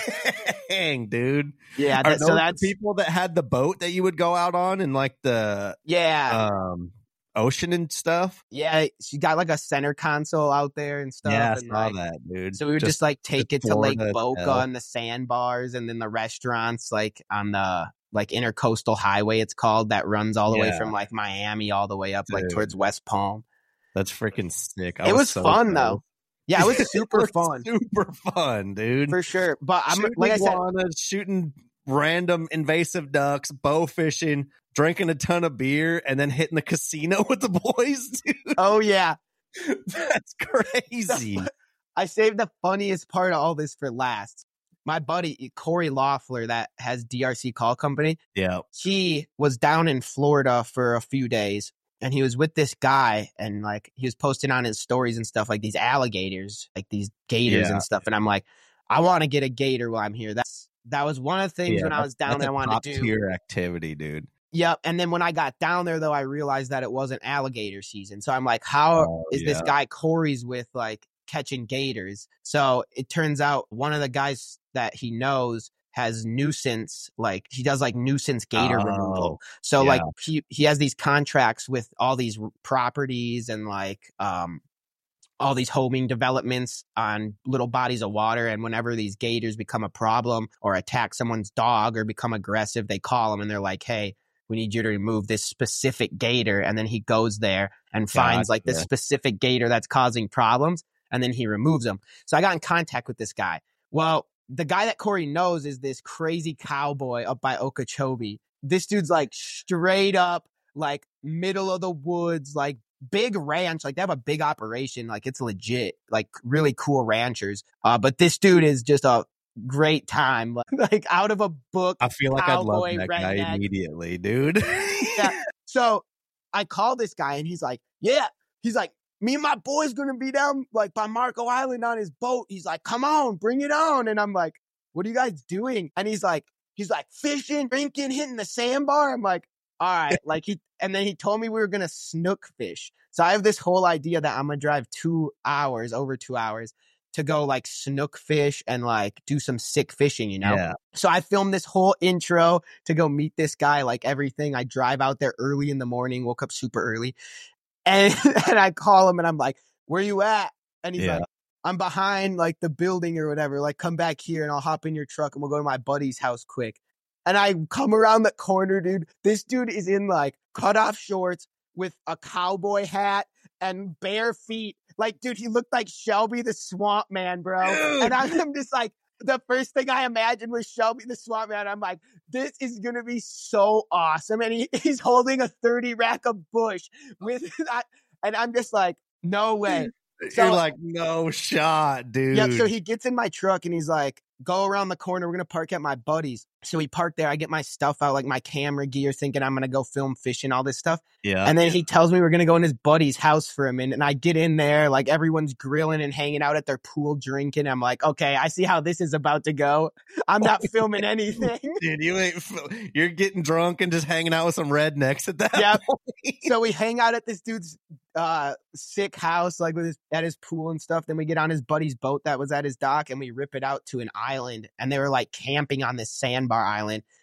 Dang, dude. Yeah, Are that, those so the that's people that had the boat that you would go out on and like the yeah. um ocean and stuff? Yeah, she got like a center console out there and stuff. Yeah, I and saw like, that, dude. So we would just, just like take just it to Lake Florida Boca hell. and the sandbars and then the restaurants like on the like intercoastal highway it's called that runs all the Yeah. way from like Miami all the way up like Dude. towards West Palm. That's freaking sick. I It was, was so fun jealous. though. Yeah, it was super It was fun. Super fun, dude. For sure. But I'm shooting like I said, iguanas, shooting random invasive ducks, bow fishing, drinking a ton of beer, and then hitting the casino with the boys, dude. oh yeah. That's crazy. I saved the funniest part of all this for last. My buddy Corey Loeffler that has D R C Call Company. Yeah. He was down in Florida for a few days and he was with this guy and like he was posting on his stories and stuff like these alligators, like these gators Yeah. and stuff. And I'm like, I want to get a gator while I'm here. That's that was one of the things Yeah, when I was down That's there I a wanted top to do. tier activity, dude. Yep. And then when I got down there, though, I realized that it wasn't alligator season. So I'm like, how Oh, is this yeah. guy Corey's with like catching gators? So it turns out one of the guys that he knows has nuisance, like he does like nuisance gator Oh, removal. So yeah. like he, he has these contracts with all these r- properties and like um all these homing developments on little bodies of water. And whenever these gators become a problem or attack someone's dog or become aggressive, they call him and they're like, hey, we need you to remove this specific gator. And then he goes there and finds like the Gotcha. specific gator that's causing problems. And then he removes them. So I got in contact with this guy. Well, the guy that Corey knows is this crazy cowboy up by Okeechobee. This dude's like straight up, like middle of the woods, like big ranch. Like they have a big operation. Like it's legit, like really cool ranchers. Uh, but this dude is just a great time, like out of a book. I feel like I'd love cowboy that guy redneck. immediately, dude. Yeah. So I call this guy and he's like, yeah, he's like, me and my boy's going to be down like by Marco Island on his boat. He's like, come on, bring it on. And I'm like, what are you guys doing? And he's like, he's like fishing, drinking, hitting the sandbar. I'm like, all right. Like he, and then he told me we were going to snook fish. So I have this whole idea that I'm going to drive two hours, over two hours to go like snook fish and like do some sick fishing, you know? Yeah. So I filmed this whole intro to go meet this guy, like everything. I drive out there early in the morning, woke up super early. And, and I call him and I'm like, where you at? And he's Yeah. like, I'm behind like the building or whatever. Like, come back here and I'll hop in your truck and we'll go to my buddy's house quick. And I come around the corner, dude. This dude is in like cutoff shorts with a cowboy hat and bare feet. Like, dude, he looked like Shelby the Swamp Man, bro. Dude. And I'm just like, the first thing I imagined was Shelby the Swamp Man. I'm like, this is going to be so awesome. And he, he's holding a thirty rack of bush with that. And I'm just like, no way. So, You're like, no shot, dude. Yep. So he gets in my truck and he's like, go around the corner. We're going to park at my buddy's. So we park there. I get my stuff out, like my camera gear, thinking I'm going to go film fishing, all this stuff. Yeah. And then he tells me we're going to go in his buddy's house for a minute. And I get in there, like everyone's grilling and hanging out at their pool drinking. I'm like, okay, I see how this is about to go. I'm not filming anything. Dude, you ain't, you're getting drunk and just hanging out with some rednecks at that Yep. point. So we hang out at this dude's uh, sick house, like with his, at his pool and stuff. Then we get on his buddy's boat that was at his dock and we rip it out to an island. And they were like camping on this sandbar island.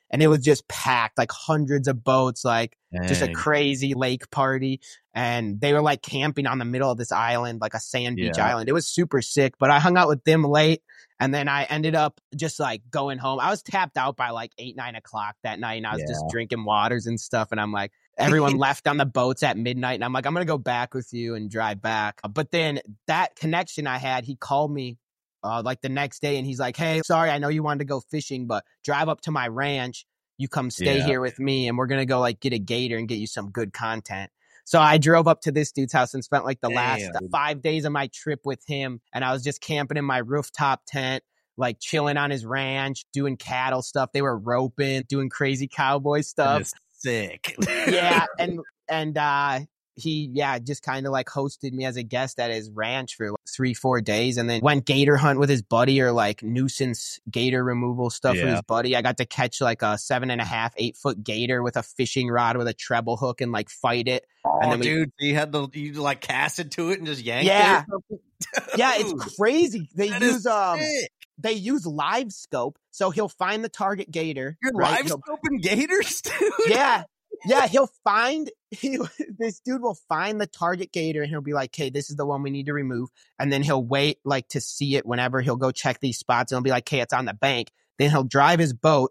and it was just packed, like hundreds of boats, like Dang. just a crazy lake party. And they were like camping on the middle of this island, like a sand beach Yeah. island. It was super sick, but I hung out with them late. And then I ended up just like going home. I was tapped out by like eight, nine o'clock that night. And I was Yeah. just drinking waters and stuff. And I'm like, everyone left on the boats at midnight. And I'm like, I'm going to go back with you and drive back. But then that connection I had, he called me uh, like the next day. And he's like, hey, sorry, I know you wanted to go fishing, but drive up to my ranch. You come stay Yeah. here with me. And we're going to go like get a gator and get you some good content. So I drove up to this dude's house and spent like the Damn. last five days of my trip with him. And I was just camping in my rooftop tent, like chilling on his ranch, doing cattle stuff. They were roping, doing crazy cowboy stuff. That is sick. Yeah. And, and, uh, he, yeah, just kind of like hosted me as a guest at his ranch for like three, four days and then went gator hunt with his buddy or like nuisance gator removal stuff Yeah. with his buddy. I got to catch like a seven and a half, eight foot gator with a fishing rod with a treble hook and like fight it. Oh, And then we- dude, you had the you like cast into it and just yanked Yeah. it. or something? Yeah, Dude, it's crazy. They that is use um sick. they use live scope. So he'll find the target gator. You're right? live He'll- scoping gators, dude. Yeah. Yeah, he'll find he this dude will find the target gator and he'll be like, "Okay, this is the one we need to remove." And then he'll wait like to see it whenever he'll go check these spots and he'll be like, "Okay, it's on the bank." Then he'll drive his boat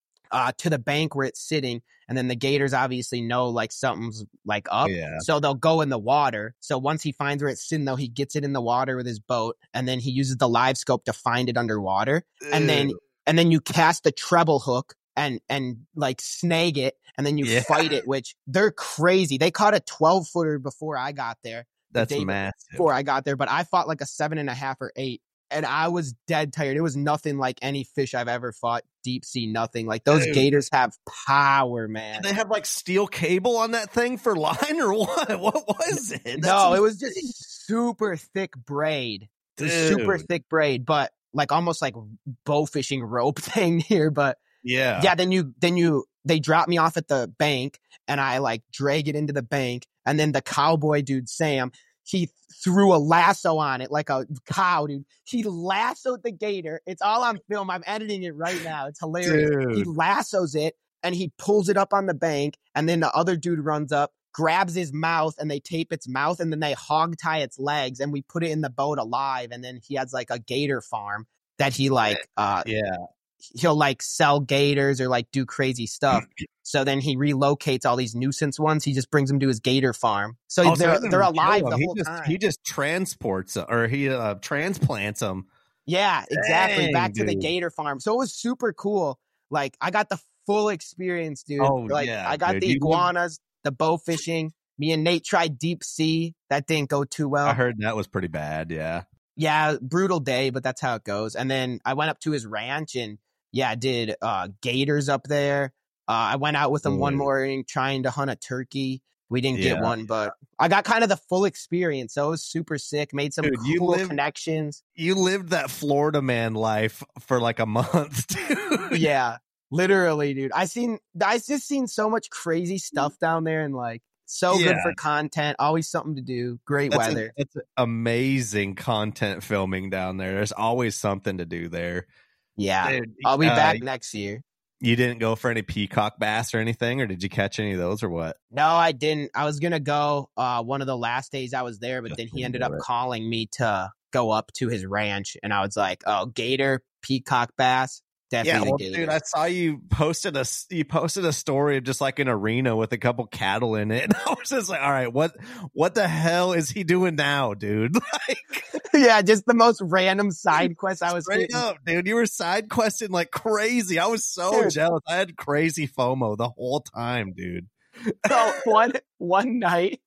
uh to the bank where it's sitting, and then the gators obviously know like something's like up. Yeah. So they'll go in the water. So once he finds where it's sitting though, he gets it in the water with his boat and then he uses the live scope to find it underwater. And then Ew. and then you cast a treble hook and and like snag it and then you Yeah. fight it, which they're crazy. They caught a twelve footer before I got there, That's day massive. before I got there, but I fought like a seven and a half or eight and I was dead tired. It was nothing like any fish I've ever fought, deep sea, nothing. Like those Dude. gators have power, man. Did they have like steel cable on that thing for line or what? What was it? That's No, it was insane. just super thick braid. It was super Dude. thick braid, but like almost like bow fishing rope thing here, but Yeah. yeah, then you, then you, they drop me off at the bank and I like drag it into the bank. And then the cowboy dude, Sam, he threw a lasso on it like a cow, dude. He lassoed the gator. It's all on film. I'm editing it right now. It's hilarious. He Dude. lassos it and he pulls it up on the bank. And then the other dude runs up, grabs his mouth and they tape its mouth and then they hog tie its legs and we put it in the boat alive. And then he has like a gator farm that he like, uh, Yeah. he'll like sell gators or like do crazy stuff. So then he relocates all these nuisance ones. He just brings them to his gator farm. So Oh, so they're he doesn't they're kill alive them. the he whole just, time. He just transports uh, or he uh, transplants them. Yeah, exactly. Dang, Back to the dude. gator farm. So it was super cool. Like I got the full experience, dude. Oh, like yeah, I got dude. the You lived- iguanas, the bow fishing. Me and Nate tried deep sea. That didn't go too well. I heard that was pretty bad. Yeah. Yeah, brutal day, but that's how it goes. And then I went up to his ranch and yeah, did uh gators up there. Uh, I went out with him one Ooh. morning trying to hunt a turkey. We didn't get Yeah. one, but I got kind of the full experience. So it was super sick. Made some Dude, you cool live- connections. You lived that Florida man life for like a month, dude. Yeah, literally, dude. I seen, I just seen so much crazy stuff down there and like so good Yeah. for content. Always something to do. Great That's, weather. a, that's amazing content filming down there. There's always something to do there. Yeah, Dude, I'll be uh, back next year. You didn't go for any peacock bass or anything, or did you catch any of those, or what? No, I didn't. I was gonna go uh one of the last days I was there, but Just then he didn't ended do up it. calling me to go up to his ranch, and I was like, "Oh, gator, peacock bass, Yeah, definitely well, the gator." dude, I saw you posted a you posted a story of just like an arena with a couple cattle in it, and I was just like, "All right, what what the hell is he doing now, dude?" Like, Yeah, just the most random side quest I was straight hitting. up, dude, you were side questing like crazy. I was so Dude. jealous. I had crazy FOMO the whole time, dude. So one one night,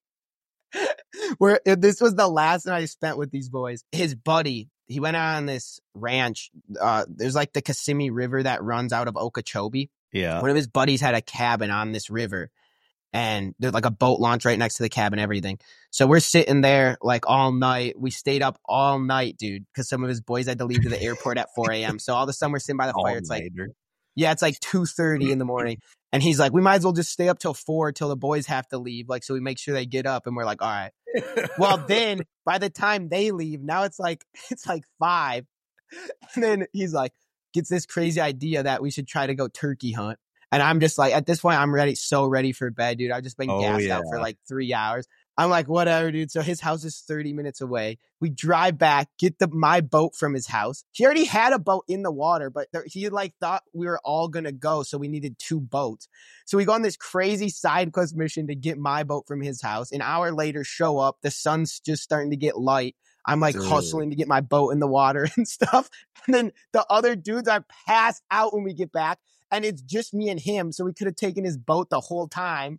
where this was the last night I spent with these boys. His buddy, he went out on this ranch. Uh, there's like the Kissimmee River that runs out of Okeechobee. Yeah, One of his buddies had a cabin on this river, and there's like a boat launch right next to the cabin, everything. So we're sitting there like all night. We stayed up all night, dude, because some of his boys had to leave to the airport at four a.m. So all of a sudden we're sitting by the fire. It's like, All-nighter. yeah, it's like two thirty in the morning. And he's like, we might as well just stay up till four till the boys have to leave. Like, so we make sure they get up, and we're like, all right. Well, then by the time they leave, now it's like, it's like five. And then he's like, gets this crazy idea that we should try to go turkey hunt. And I'm just like, at this point, I'm ready, so ready for bed, dude. I've just been Oh, gassed yeah. out for like three hours. I'm like, whatever, dude. So his house is thirty minutes away. We drive back, get the my boat from his house. He already had a boat in the water, but there, he like thought we were all going to go. So we needed two boats. So we go on this crazy side quest mission to get my boat from his house. An hour later, show up. The sun's just starting to get light. I'm like Dude. hustling to get my boat in the water and stuff. And then the other dudes are passed out when we get back. And it's just me and him. So we could have taken his boat the whole time.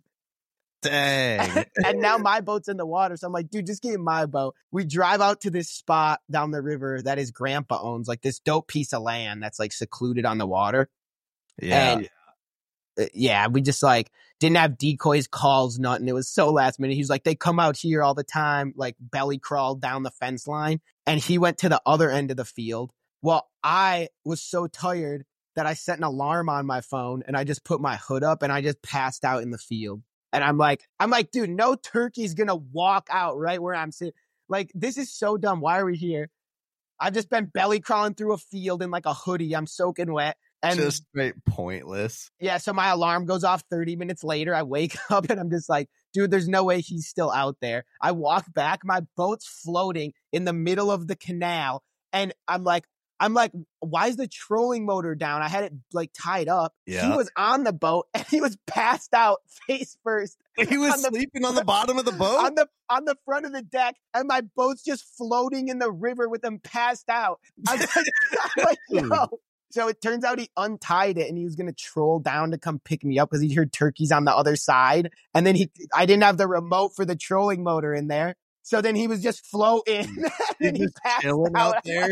Dang. And now my boat's in the water. So I'm like, dude, just give me my boat. We drive out to this spot down the river that his grandpa owns, like this dope piece of land that's like secluded on the water. Yeah. And uh, yeah, we just like didn't have decoys, calls, nothing. It was so last minute. He's like, they come out here all the time, like belly crawled down the fence line. And he went to the other end of the field. Well, I was so tired that I set an alarm on my phone and I just put my hood up and I just passed out in the field. And I'm like, I'm like, dude, no turkey's going to walk out right where I'm sitting. Like, this is so dumb. Why are we here? I've just been belly crawling through a field in like a hoodie. I'm soaking wet. And just straight pointless. Yeah. So my alarm goes off thirty minutes later. I wake up and I'm just like, dude, there's no way he's still out there. I walk back. My boat's floating in the middle of the canal. And I'm like, I'm like, why is the trolling motor down? I had it like tied up. Yeah. He was on the boat and he was passed out face first. He was on the, sleeping on the bottom of the boat? On the on the front of the deck, and my boat's just floating in the river with him passed out. I was like, I'm like, yo. So it turns out he untied it and he was going to troll down to come pick me up because he heard turkeys on the other side. And then he, I didn't have the remote for the trolling motor in there. So then he was just floating and he passed chilling out out there.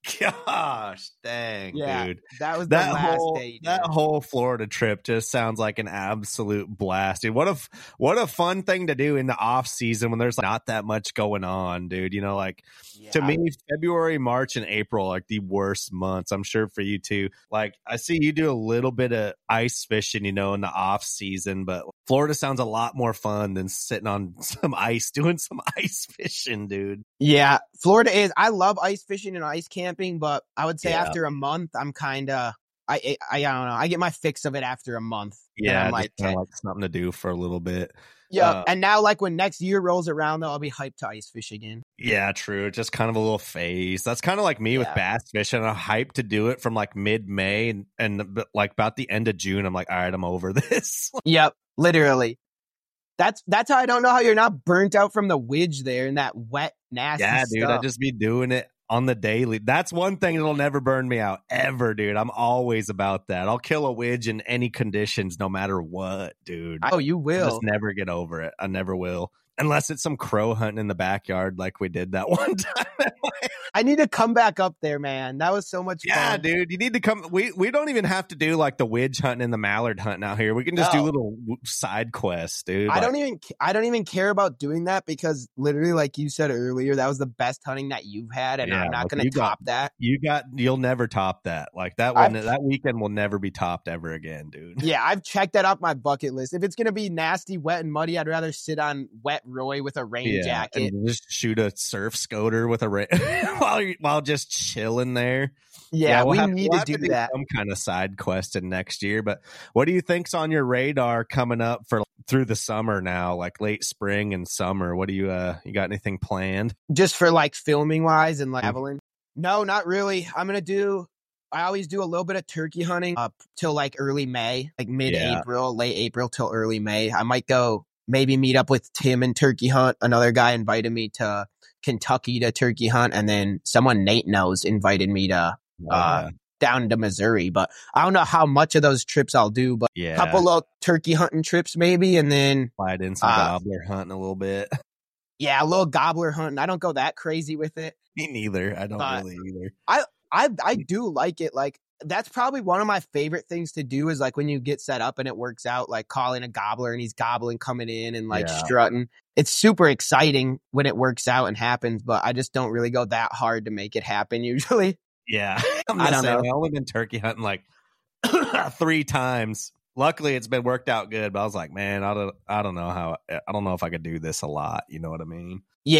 Gosh, dang, yeah, dude. That was that the last whole day. Dude. That whole Florida trip just sounds like an absolute blast, dude. What a what a fun thing to do in the off season when there's not that much going on, dude. You know, like yeah. to me, February, March, and April are like the worst months. I'm sure for you too. Like I see you do a little bit of ice fishing, you know, in the off season, but Florida sounds a lot more fun than sitting on some ice doing some ice fishing, dude. Yeah, Florida is. I love ice fishing and ice camping, but I would say yeah. after a month, I'm kind of, I, I, I don't know. I get my fix of it after a month. Yeah, I'm like, like something to do for a little bit. Yeah, uh, and now like when next year rolls around, though, I'll be hyped to ice fish again. Yeah, true. It's just kind of a little phase. That's kind of like me yeah. with bass fishing. I'm hyped to do it from like mid-May and, and like about the end of June. I'm like, all right, I'm over this. Yep, literally. That's that's how I don't know how you're not burnt out from the widge there and that wet, nasty Yeah, stuff. dude, I just be doing it on the daily. That's one thing that'll never burn me out ever, dude. I'm always about that. I'll kill a widge in any conditions, no matter what, dude. Oh, you will. I just never get over it. I never will. Unless it's some crow hunting in the backyard like we did that one time. I need to come back up there, man. That was so much yeah, fun. Yeah, dude. You need to come. We we don't even have to do like the widge hunting and the mallard hunting out here. We can just no. do little side quests, dude. I like, don't even I don't even care about doing that because literally, like you said earlier, that was the best hunting that you've had, and yeah, I'm not like going to top got, that. You got. You'll never top that. Like that one. I've, that weekend will never be topped ever again, dude. Yeah, I've checked that off my bucket list. If it's going to be nasty, wet, and muddy, I'd rather sit on wet Roy with a rain yeah, jacket. And just shoot a surf scoter with a ra- while while just chilling there. Yeah, yeah we'll we have, need we'll to do, to do that. Some kind of side quest in next year. But what do you think's on your radar coming up for through the summer now, like late spring and summer? What do you uh you got anything planned? Just for like filming wise and like traveling? No, not really. I'm gonna do. I always do a little bit of turkey hunting up till like early May, like mid-April, yeah. late April till early May. I might go maybe meet up with Tim and turkey hunt. Another guy invited me to Kentucky to turkey hunt, and then someone Nate knows invited me to uh, uh down to Missouri. But I don't know how much of those trips I'll do, but yeah. a couple of turkey hunting trips maybe, and then slide in some uh, gobbler hunting a little bit. Yeah, a little gobbler hunting. I don't go that crazy with it. Me neither. I don't but really either. I I I do like it. Like that's probably one of my favorite things to do is like when you get set up and it works out, like calling a gobbler and he's gobbling coming in and like yeah. strutting. It's super exciting when it works out and happens, but I just don't really go that hard to make it happen usually. Yeah. I'm I don't saying, know. I've only been turkey hunting like three times. Luckily it's been worked out good, but I was like, man, I don't I don't know how I don't know if I could do this a lot. You know what I mean? Yeah.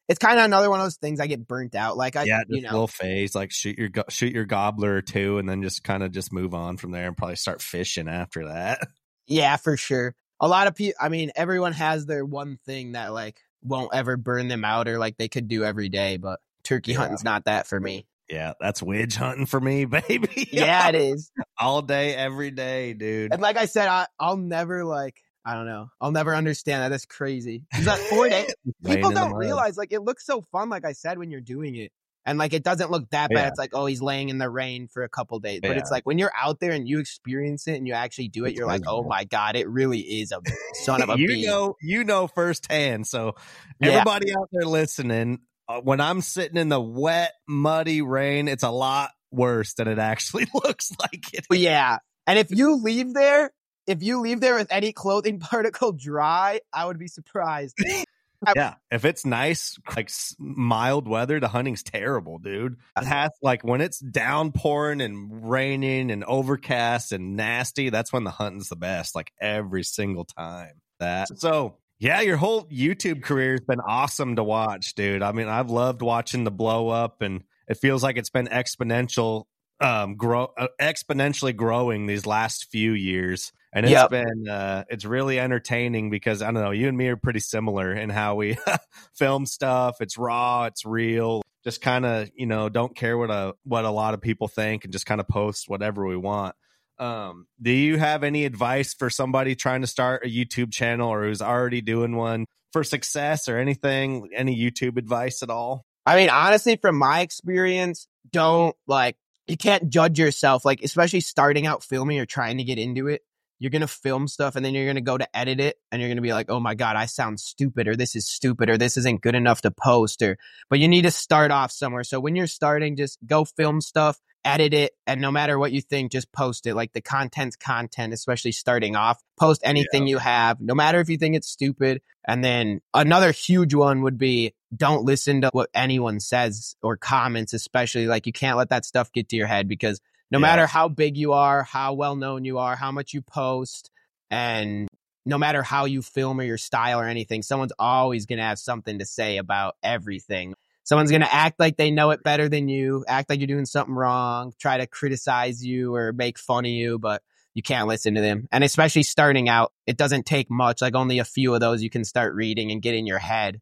it's kind of another one of those things I get burnt out. Like I, Yeah, you just a know, little phase, like shoot your go- shoot your gobbler or two, and then just kind of just move on from there and probably start fishing after that. yeah, for sure. A lot of people, I mean, everyone has their one thing that like won't ever burn them out or like they could do every day, but turkey Yeah. hunting's not that for me. Yeah, that's widge hunting for me, baby. Yeah, it is. All day, every day, dude. And like I said, I, I'll never like, I don't know. I'll never understand that. That's crazy. Is that four days? People don't realize like it looks so fun, like I said, when you're doing it. And like it doesn't look that bad. Yeah. It's like, oh, he's laying in the rain for a couple days. But Yeah. it's like when you're out there and you experience it and you actually do it, It's you're like, oh miserable. my God, it really is a son of a you bee. know, you know firsthand. So Yeah. everybody out there listening, uh, when I'm sitting in the wet, muddy rain, it's a lot worse than it actually looks like it. But yeah. And if you leave there, if you leave there with any clothing particle dry, I would be surprised. Yeah, if it's nice, like s- mild weather, the hunting's terrible, dude. It has like when it's downpouring and raining and overcast and nasty, that's when the hunting's the best, like every single time. That so yeah, your whole YouTube career has been awesome to watch, dude. I mean, I've loved watching the blow up, and it feels like it's been exponential, um, grow uh, exponentially growing these last few years. And it's Yep. been, uh, it's really entertaining because I don't know, you and me are pretty similar in how we film stuff. It's raw, it's real. Just kind of, you know, don't care what a what a lot of people think and just kind of post whatever we want. Um, do you have any advice for somebody trying to start a YouTube channel or who's already doing one for success or anything? Any YouTube advice at all? I mean, honestly, from my experience, don't like, you can't judge yourself, like, especially starting out filming or trying to get into it. You're going to film stuff and then you're going to go to edit it and you're going to be like, oh my God, I sound stupid, or this is stupid, or this isn't good enough to post, or, but you need to start off somewhere. So when you're starting, just go film stuff, edit it. And no matter what you think, just post it. Like the content's content, especially starting off, post anything Yeah. you have, no matter if you think it's stupid. And then another huge one would be don't listen to what anyone says or comments, especially like you can't let that stuff get to your head, because no Yeah. matter how big you are, how well known you are, how much you post, and no matter how you film or your style or anything, someone's always going to have something to say about everything. Someone's going to act like they know it better than you, act like you're doing something wrong, try to criticize you or make fun of you, but you can't listen to them. And especially starting out, it doesn't take much, like only a few of those you can start reading and get in your head.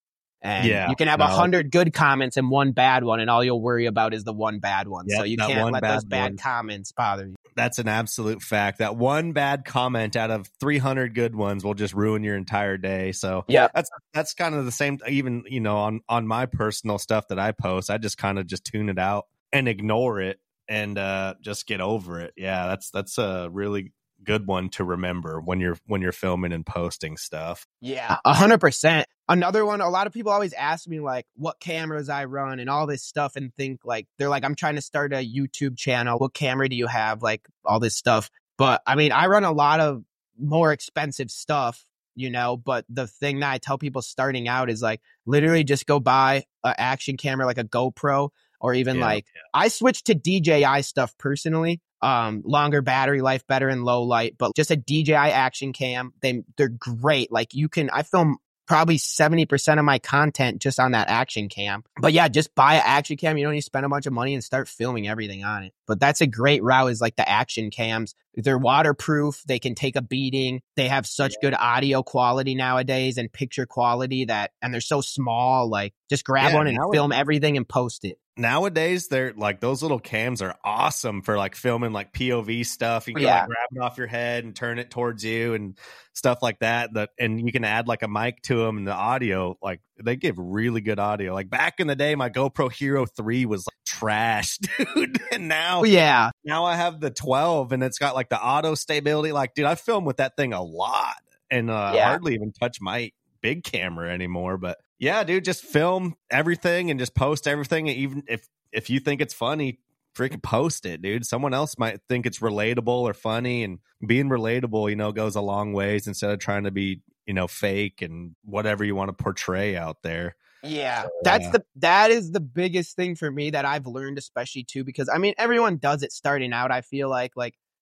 And Yeah, you can have a no. hundred good comments and one bad one, and all you'll worry about is the one bad one. Yep, so you that can't one let those bad bad one. comments bother you. That's an absolute fact. That one bad comment out of three hundred good ones will just ruin your entire day. So Yeah. that's that's kind of the same. Even you know, on on my personal stuff that I post, I just kind of just tune it out and ignore it and uh, just get over it. Yeah, that's that's a really good one to remember when you're when you're filming and posting stuff. Yeah, a hundred percent. Another one, a lot of people always ask me like what cameras I run and all this stuff, and think like, they're like, I'm trying to start a YouTube channel. What camera do you have? Like all this stuff. But I mean, I run a lot of more expensive stuff, you know, but the thing that I tell people starting out is like, literally just go buy an action camera, like a GoPro, or even Yeah, like, I switched to D J I stuff personally. Um, longer battery life, better in low light, but just a D J I action cam. They, they're great. Like you can, I film probably seventy percent of my content just on that action cam. But yeah, just buy an action cam. You don't need to spend a bunch of money and start filming everything on it. But that's a great route, is like the action cams. They're waterproof. They can take a beating. They have such good audio quality nowadays and picture quality that, and they're so small, like just grab Yeah, one and now film everything and post it. Nowadays, they're like those little cams are awesome for like filming like P O V stuff. You can Yeah. like grab it off your head and turn it towards you and stuff like that. That and you can add like a mic to them, and the audio, like they give really good audio. Like back in the day, my GoPro Hero three was like trash, dude. And now, Oh, yeah. now I have the twelve, and it's got like the auto stability. Like, dude, I film with that thing a lot, and uh, Yeah. hardly even touch my big camera anymore. But yeah, dude, just film everything and just post everything. And even if if you think it's funny, freaking post it, dude. Someone else might think it's relatable or funny, and being relatable, you know, goes a long ways instead of trying to be, you know, fake and whatever you want to portray out there. Yeah, So, that's yeah. the that is the biggest thing for me that I've learned, especially too, because I mean everyone does it starting out. I feel like like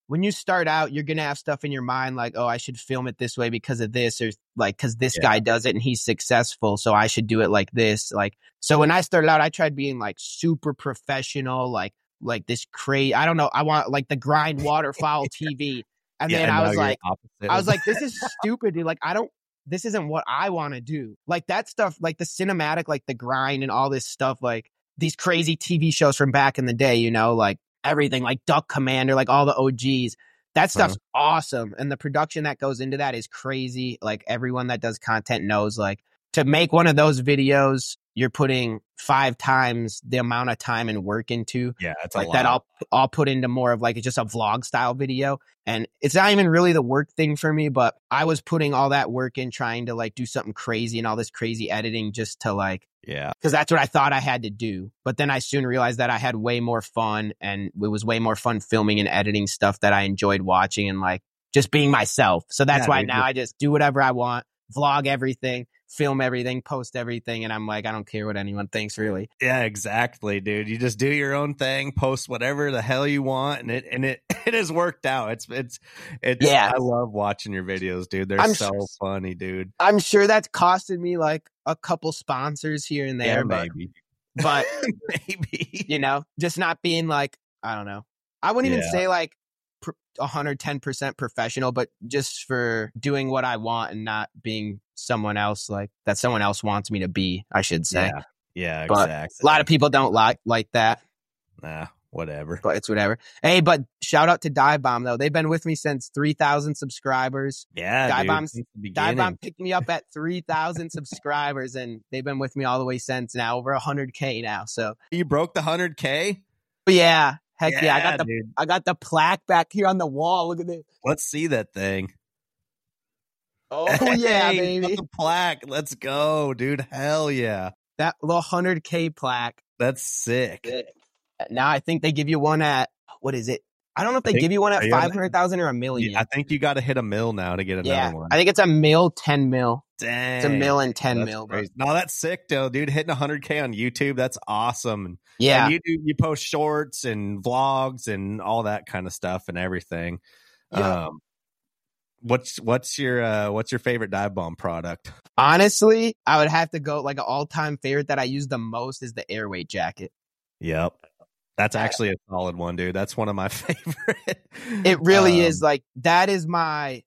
when you start out, you're going to have stuff in your mind like, oh, I should film it this way because of this, or like, because this Yeah. guy does it and he's successful, so I should do it like this. Like, so when I started out, I tried being like super professional, like, like this crazy, I don't know, I want like the grind waterfowl T V. And Yeah, then and I now was you're like, opposite I of was like, this is stupid, dude. Like, I don't, this isn't what I want to do. Like that stuff, like the cinematic, like the grind and all this stuff, like these crazy T V shows from back in the day, you know, like everything, like Duck Commander, like all the O Gs. That stuff's Uh-huh. awesome. And the production that goes into that is crazy. Like everyone that does content knows, like to make one of those videos, you're putting five times the amount of time and work into. Yeah, it's a like lot. that I'll I'll put into more of like just a vlog style video. And it's not even really the work thing for me, but I was putting all that work in trying to like do something crazy and all this crazy editing just to like, Yeah. because that's what I thought I had to do. But then I soon realized that I had way more fun, and it was way more fun filming and editing stuff that I enjoyed watching and like just being myself. So that's Yeah, why dude, now just- I just do whatever I want, vlog everything, film everything, post everything. And I'm like, I don't care what anyone thinks really. Yeah, exactly, dude. You just do your own thing, post whatever the hell you want, and it and it it has worked out. It's it's it's Yeah. I love watching your videos, dude. They're I'm so s- funny, dude. I'm sure that's costed me like a couple sponsors here and there, Yeah, but, maybe. but Maybe. you know, just not being like, I don't know. I wouldn't even Yeah. say like pr- one hundred ten percent professional, but just for doing what I want and not being someone else like that someone else wants me to be, I should say. Yeah. Yeah, But exactly. A lot of people don't like like that, Nah, whatever. but it's whatever. Hey, but shout out to Dive Bomb though. They've been with me since three thousand subscribers. Yeah, Dive dude. Bomb's- since the Dive Bomb beginning. picked me up at three thousand subscribers, and they've been with me all the way since. Now over one hundred K now. So You broke the one hundred K? but yeah, heck yeah, I got the dude. I got the plaque back here on the wall. Look at this. Let's see that thing. Oh yeah, Hey, got baby. the plaque. Let's go, dude. Hell yeah. That little one hundred K plaque. That's sick. Now I think they give you one at, what is it? I don't know if I they think- give you one at are you on- five hundred thousand or a million. Yeah, I think you got to hit a mill now to get another Yeah, one. I think it's a mil, ten mil. Dang. It's a mil and ten That's mil. But crazy. No, that's sick, though, dude. Hitting one hundred K on YouTube, that's awesome. yeah, And you do you post shorts and vlogs and all that kind of stuff and everything. Yeah. Um, what's what's your uh, what's your favorite dive bomb product? honestly, I would have to go like an all time favorite that I use the most is the Airweight jacket. Yep, that's actually a solid one, dude. That's one of my favorite. It really Um, is like, that is my,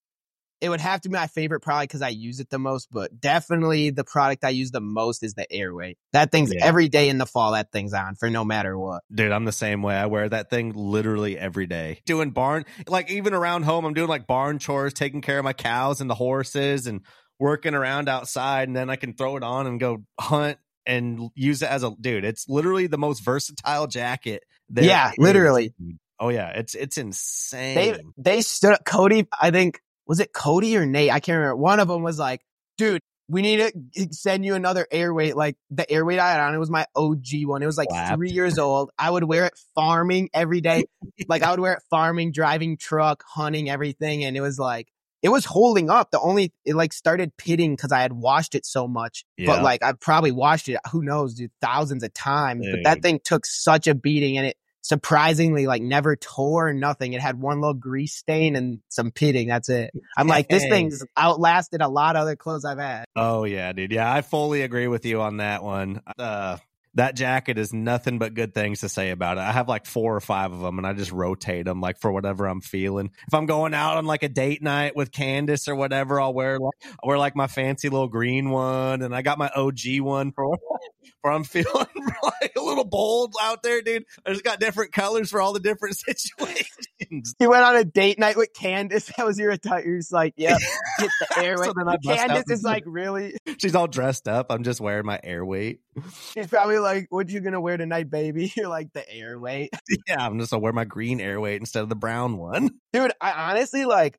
it would have to be my favorite probably because I use it the most, but definitely the product I use the most is the Airweight. That thing's Yeah. every day in the fall, that thing's on for no matter what. Dude, I'm the same way. I wear that thing literally every day. Doing barn, like even around home, I'm doing like barn chores, taking care of my cows and the horses and working around outside. And then I can throw it on and go hunt and use it as a dude. It's literally the most versatile jacket. there Yeah, is, literally. dude. Oh, yeah. It's it's insane. They they stood up. Cody, I think, was it Cody or Nate? I can't remember. One of them was like, dude, we need to send you another Airweight. Like the Airweight I had on, it was my O G one. It was like Slapped. three years old. I would wear it farming every day. Like I would wear it farming, driving truck, hunting, everything. And it was like, it was holding up. The only, it like started pitting because I had washed it so much. Yeah. But like I've probably washed it, who knows, dude, thousands of times. But that Dude. thing took such a beating, and it surprisingly like never tore or nothing. It had one little grease stain and some pitting. That's it. I'm like, this Dang. thing's outlasted a lot of other clothes I've had. Oh, yeah, dude. Yeah, I fully agree with you on that one. Uh, that jacket is nothing but good things to say about it. I have like four or five of them, and I just rotate them like for whatever I'm feeling. If I'm going out on like a date night with Candace or whatever, I'll wear like, I'll wear like my fancy little green one, and I got my O G one for where I'm feeling like a little bold out there, dude. I just got different colors for all the different situations. You went on a date night with Candace. That was your attire. You're just like, yep, get the Airweight. So then I bust out Candace the- is like, really? She's all dressed up. I'm just wearing my Airweight. She's probably like, what you gonna wear tonight, baby? You're like, the Airweight. Yeah, I'm just gonna wear my green Airweight instead of the brown one. Dude, I honestly like,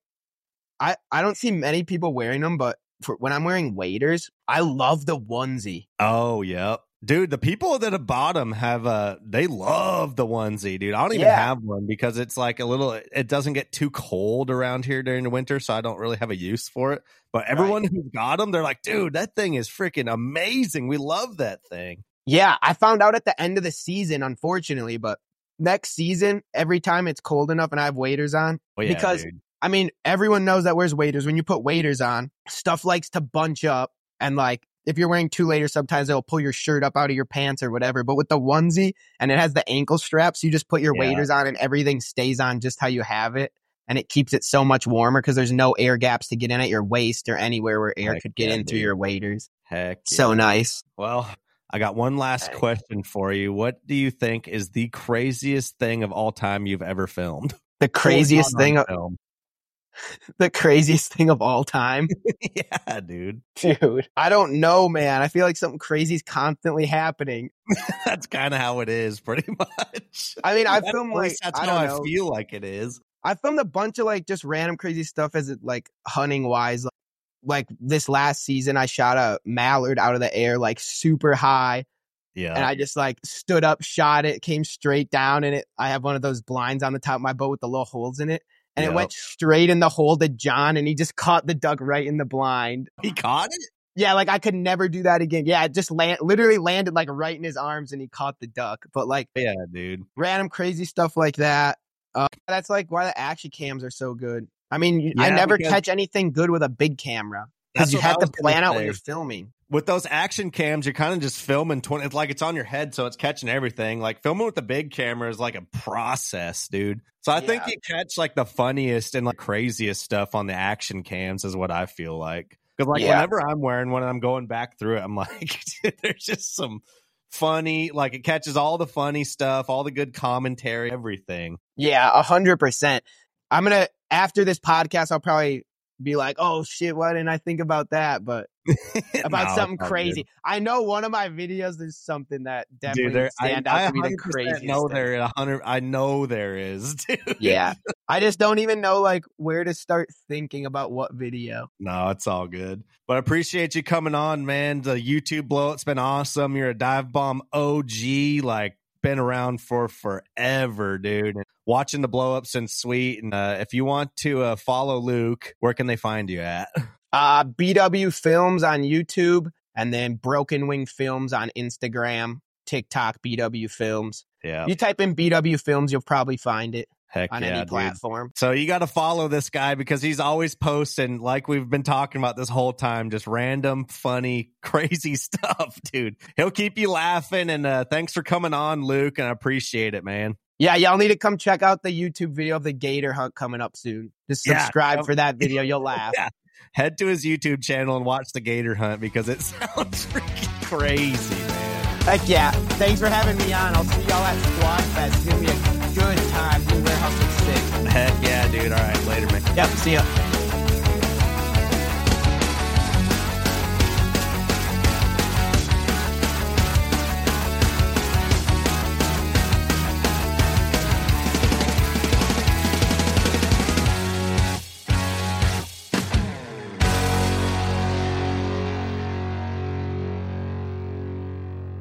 I, I don't see many people wearing them, but for when I'm wearing waders, I love the onesie. Oh, yep. Dude, the people that have bought them have, uh, they love the onesie, dude. I don't even Yeah. have one because it's like a little, it doesn't get too cold around here during the winter, so I don't really have a use for it. But everyone who's got them, they're like, dude, that thing is freaking amazing. We love that thing. Yeah, I found out at the end of the season, unfortunately, but next season, every time it's cold enough and I have waders on, Well, yeah, because dude. I mean, everyone knows that wears waders. When you put waders on, stuff likes to bunch up. And like, if you're wearing two layers, sometimes it'll pull your shirt up out of your pants or whatever. But with the onesie and it has the ankle straps, you just put your Yeah. waders on and everything stays on just how you have it. And it keeps it so much warmer because there's no air gaps to get in at your waist or anywhere where air Heck could get yeah, in through dude. your waders. Heck So yeah. nice. Well, I got one last Hey. question for you. What do you think is the craziest thing of all time you've ever filmed? The craziest Full on thing, of, film. the craziest thing of all time. Yeah, dude. Dude, I don't know, man. I feel like something crazy is constantly happening. That's kind of how it is, pretty much. I mean, I At filmed least like, that's I how don't I know. feel like it is. I filmed a bunch of like just random crazy stuff as it like hunting wise. Like, like this last season, I shot a mallard out of the air, like super high. Yeah. And I just like stood up, shot it, came straight down. And it, I have one of those blinds on the top of my boat with the little holes in it. And Yep. it went straight in the hole to John. And he just caught the duck right in the blind. He caught it? Yeah, like I could never do that again. Yeah, it just land, literally landed like right in his arms and he caught the duck. But like Yeah, dude. random crazy stuff like that. Uh, that's like why the action cams are so good. I mean, you- I Yeah, never because- catch anything good with a big camera That's because you what I have to was gonna plan out say. what you're filming. With those action cams, you're kind of just filming twenty. It's like it's on your head, so it's catching everything. Like filming with the big camera is like a process, dude. So I think Yeah. you catch like the funniest and like craziest stuff on the action cams, is what I feel like. Because like Yeah. whenever I'm wearing one and I'm going back through it, I'm like, there's just some funny, like it catches all the funny stuff, all the good commentary, everything. Yeah, a hundred percent. I'm gonna after this podcast, I'll probably be like, "Oh shit, why didn't I think about that?" But about No, something it's all crazy. good. I know one of my videos is something that definitely Dude, there, would stand I, out I to be the one hundred percent craziest. know thing. there, a hundred. I know there is, dude. Yeah, I just don't even know like where to start thinking about what video. No, it's all good. But I appreciate you coming on, man. The YouTube blow, it's been awesome. You're a dive bomb O G, like been around for forever, dude. And watching the blow up since sweet. And uh, if you want to uh, follow Luke, where can they find you at? Uh, B W Films on YouTube, and then Broken Wing Films on Instagram, TikTok, B W Films. Yeah, You type in B W Films, you'll probably find it heck on yeah, any dude. platform. So you got to follow this guy because he's always posting, like we've been talking about this whole time, just random, funny, crazy stuff, dude. He'll keep you laughing. And uh, thanks for coming on, Luke. And I appreciate it, man. Yeah, y'all need to come check out the YouTube video of the gator hunt coming up soon. Just Yeah, subscribe come- for that video. You'll laugh. Yeah. Head to his YouTube channel and watch the gator hunt because it sounds freaking crazy, man. Heck yeah. Thanks for having me on. I'll see y'all at Squad Fest. It's going to be a good time. Blue Warehouse is sick. Heck yeah, dude. All right, later, man. Yep, see ya.